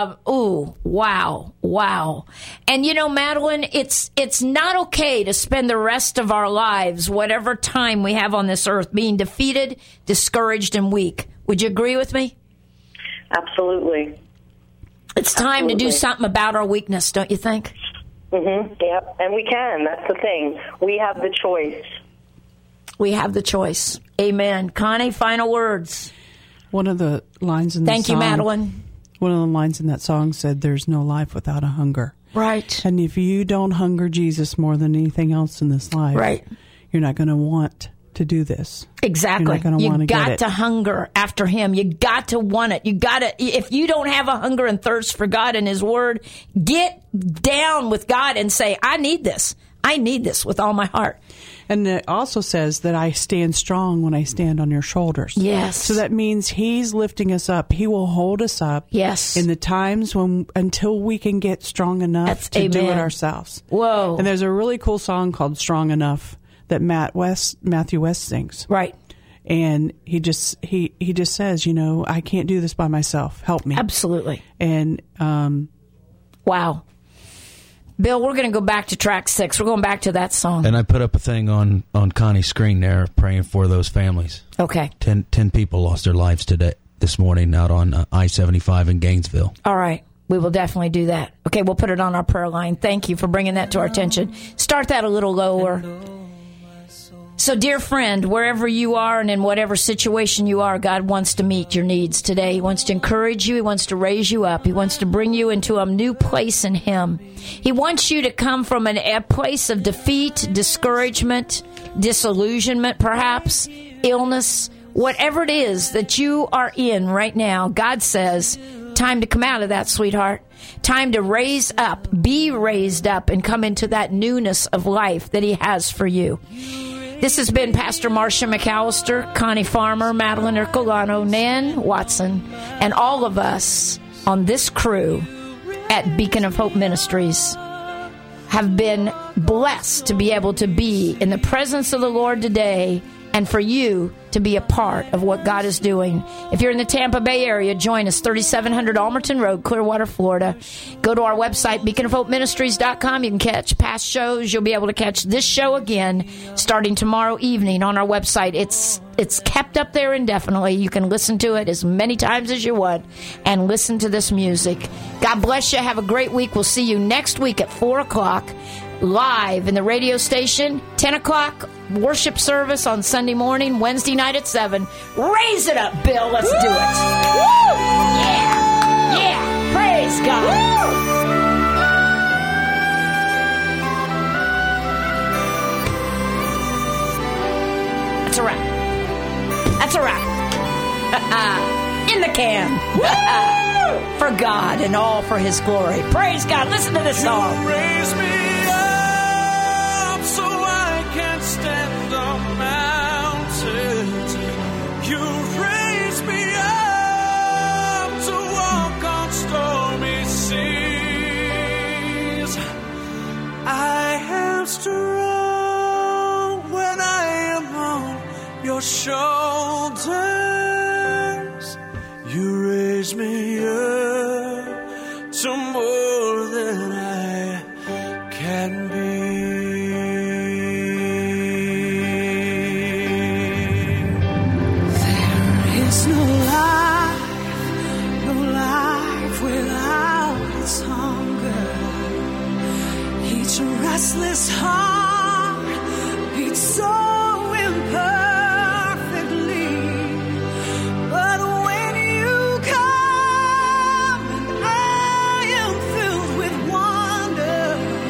wow. And, Madeline, it's not okay to spend the rest of our lives, whatever time we have on this earth, being defeated, discouraged, and weak. Would you agree with me? Absolutely. It's time to do something about our weakness, don't you think? Mm-hmm. Yep, and we can. That's the thing. We have the choice. We have the choice. Amen. Connie, final words. One of the lines in the song... Thank you, Madeline. One of the lines in that song said, there's no life without a hunger. Right. And if you don't hunger Jesus more than anything else in this life, right, you're not going to want to do this. Exactly. You got to hunger after him. You got to want it. You got to, if you don't have a hunger and thirst for God and his word, get down with God and say, I need this. I need this with all my heart. And it also says that I stand strong when I stand on your shoulders. Yes. So that means he's lifting us up. He will hold us up. Yes. In the times until we can get strong enough to do it ourselves. Whoa. And there's a really cool song called Strong Enough that Matthew West sings. Right. And he just says, I can't do this by myself. Help me. Absolutely. And wow. Bill, we're going to go back to track 6. We're going back to that song. And I put up a thing on Connie's screen there praying for those families. Okay. 10 people lost their lives this morning out on I-75 in Gainesville. All right. We will definitely do that. Okay, we'll put it on our prayer line. Thank you for bringing that to our attention. Start that a little lower. So, dear friend, wherever you are and in whatever situation you are, God wants to meet your needs today. He wants to encourage you. He wants to raise you up. He wants to bring you into a new place in Him. He wants you to come from a place of defeat, discouragement, disillusionment, perhaps, illness, whatever it is that you are in right now. God says, time to come out of that, sweetheart. Time to raise up, be raised up, and come into that newness of life that He has for you. This has been Pastor Marcia McAllister, Connie Farmer, Madeline Ercolano, Nan Watson, and all of us on this crew at Beacon of Hope Ministries have been blessed to be able to be in the presence of the Lord today and for you to be a part of what God is doing. If you're in the Tampa Bay area, join us, 3700 Almerton Road, Clearwater, Florida. Go to our website, beaconofhopeministries.com. You can catch past shows. You'll be able to catch this show again starting tomorrow evening on our website. It's kept up there indefinitely. You can listen to it as many times as you want and listen to this music. God bless you. Have a great week. We'll see you next week at 4 o'clock. Live in the radio station, 10 o'clock worship service on Sunday morning, Wednesday night at 7. Raise it up, Bill. Let's do it. Woo! Yeah. Yeah. Praise God. Woo! That's a wrap. That's a wrap. In the can. For God and all for His glory. Praise God. Listen to this song. Raise me up so I can stand on mountains. You raise me up to walk on stormy seas. I am strong when I am on your shoulders. You raise me up to more than I can be. There is no life without its hunger. Each restless heart beats so imperfectly. But when you come and I am filled with wonder,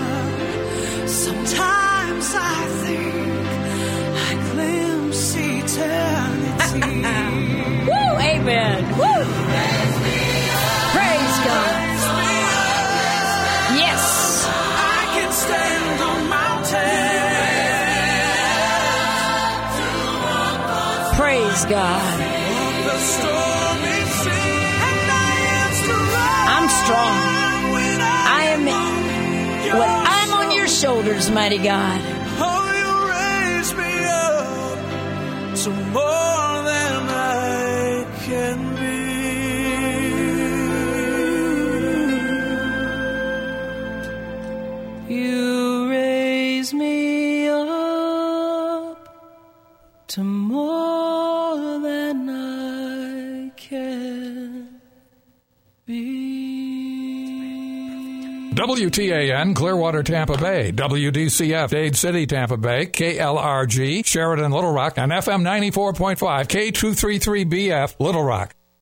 sometimes I think I glimpse eternity. Woo! Amen. Woo! Praise God. Yes. I can stand on mountains. Praise God. The stormy sea, and I am strong. I'm strong. I'm on your shoulders, mighty God. Oh, you raise me up to more than I can be. You raise me up to more than I can be. WTAN Clearwater, Tampa Bay, WDCF Dade City, Tampa Bay, KLRG Sheridan, Little Rock, and FM 94.5 K233BF Little Rock.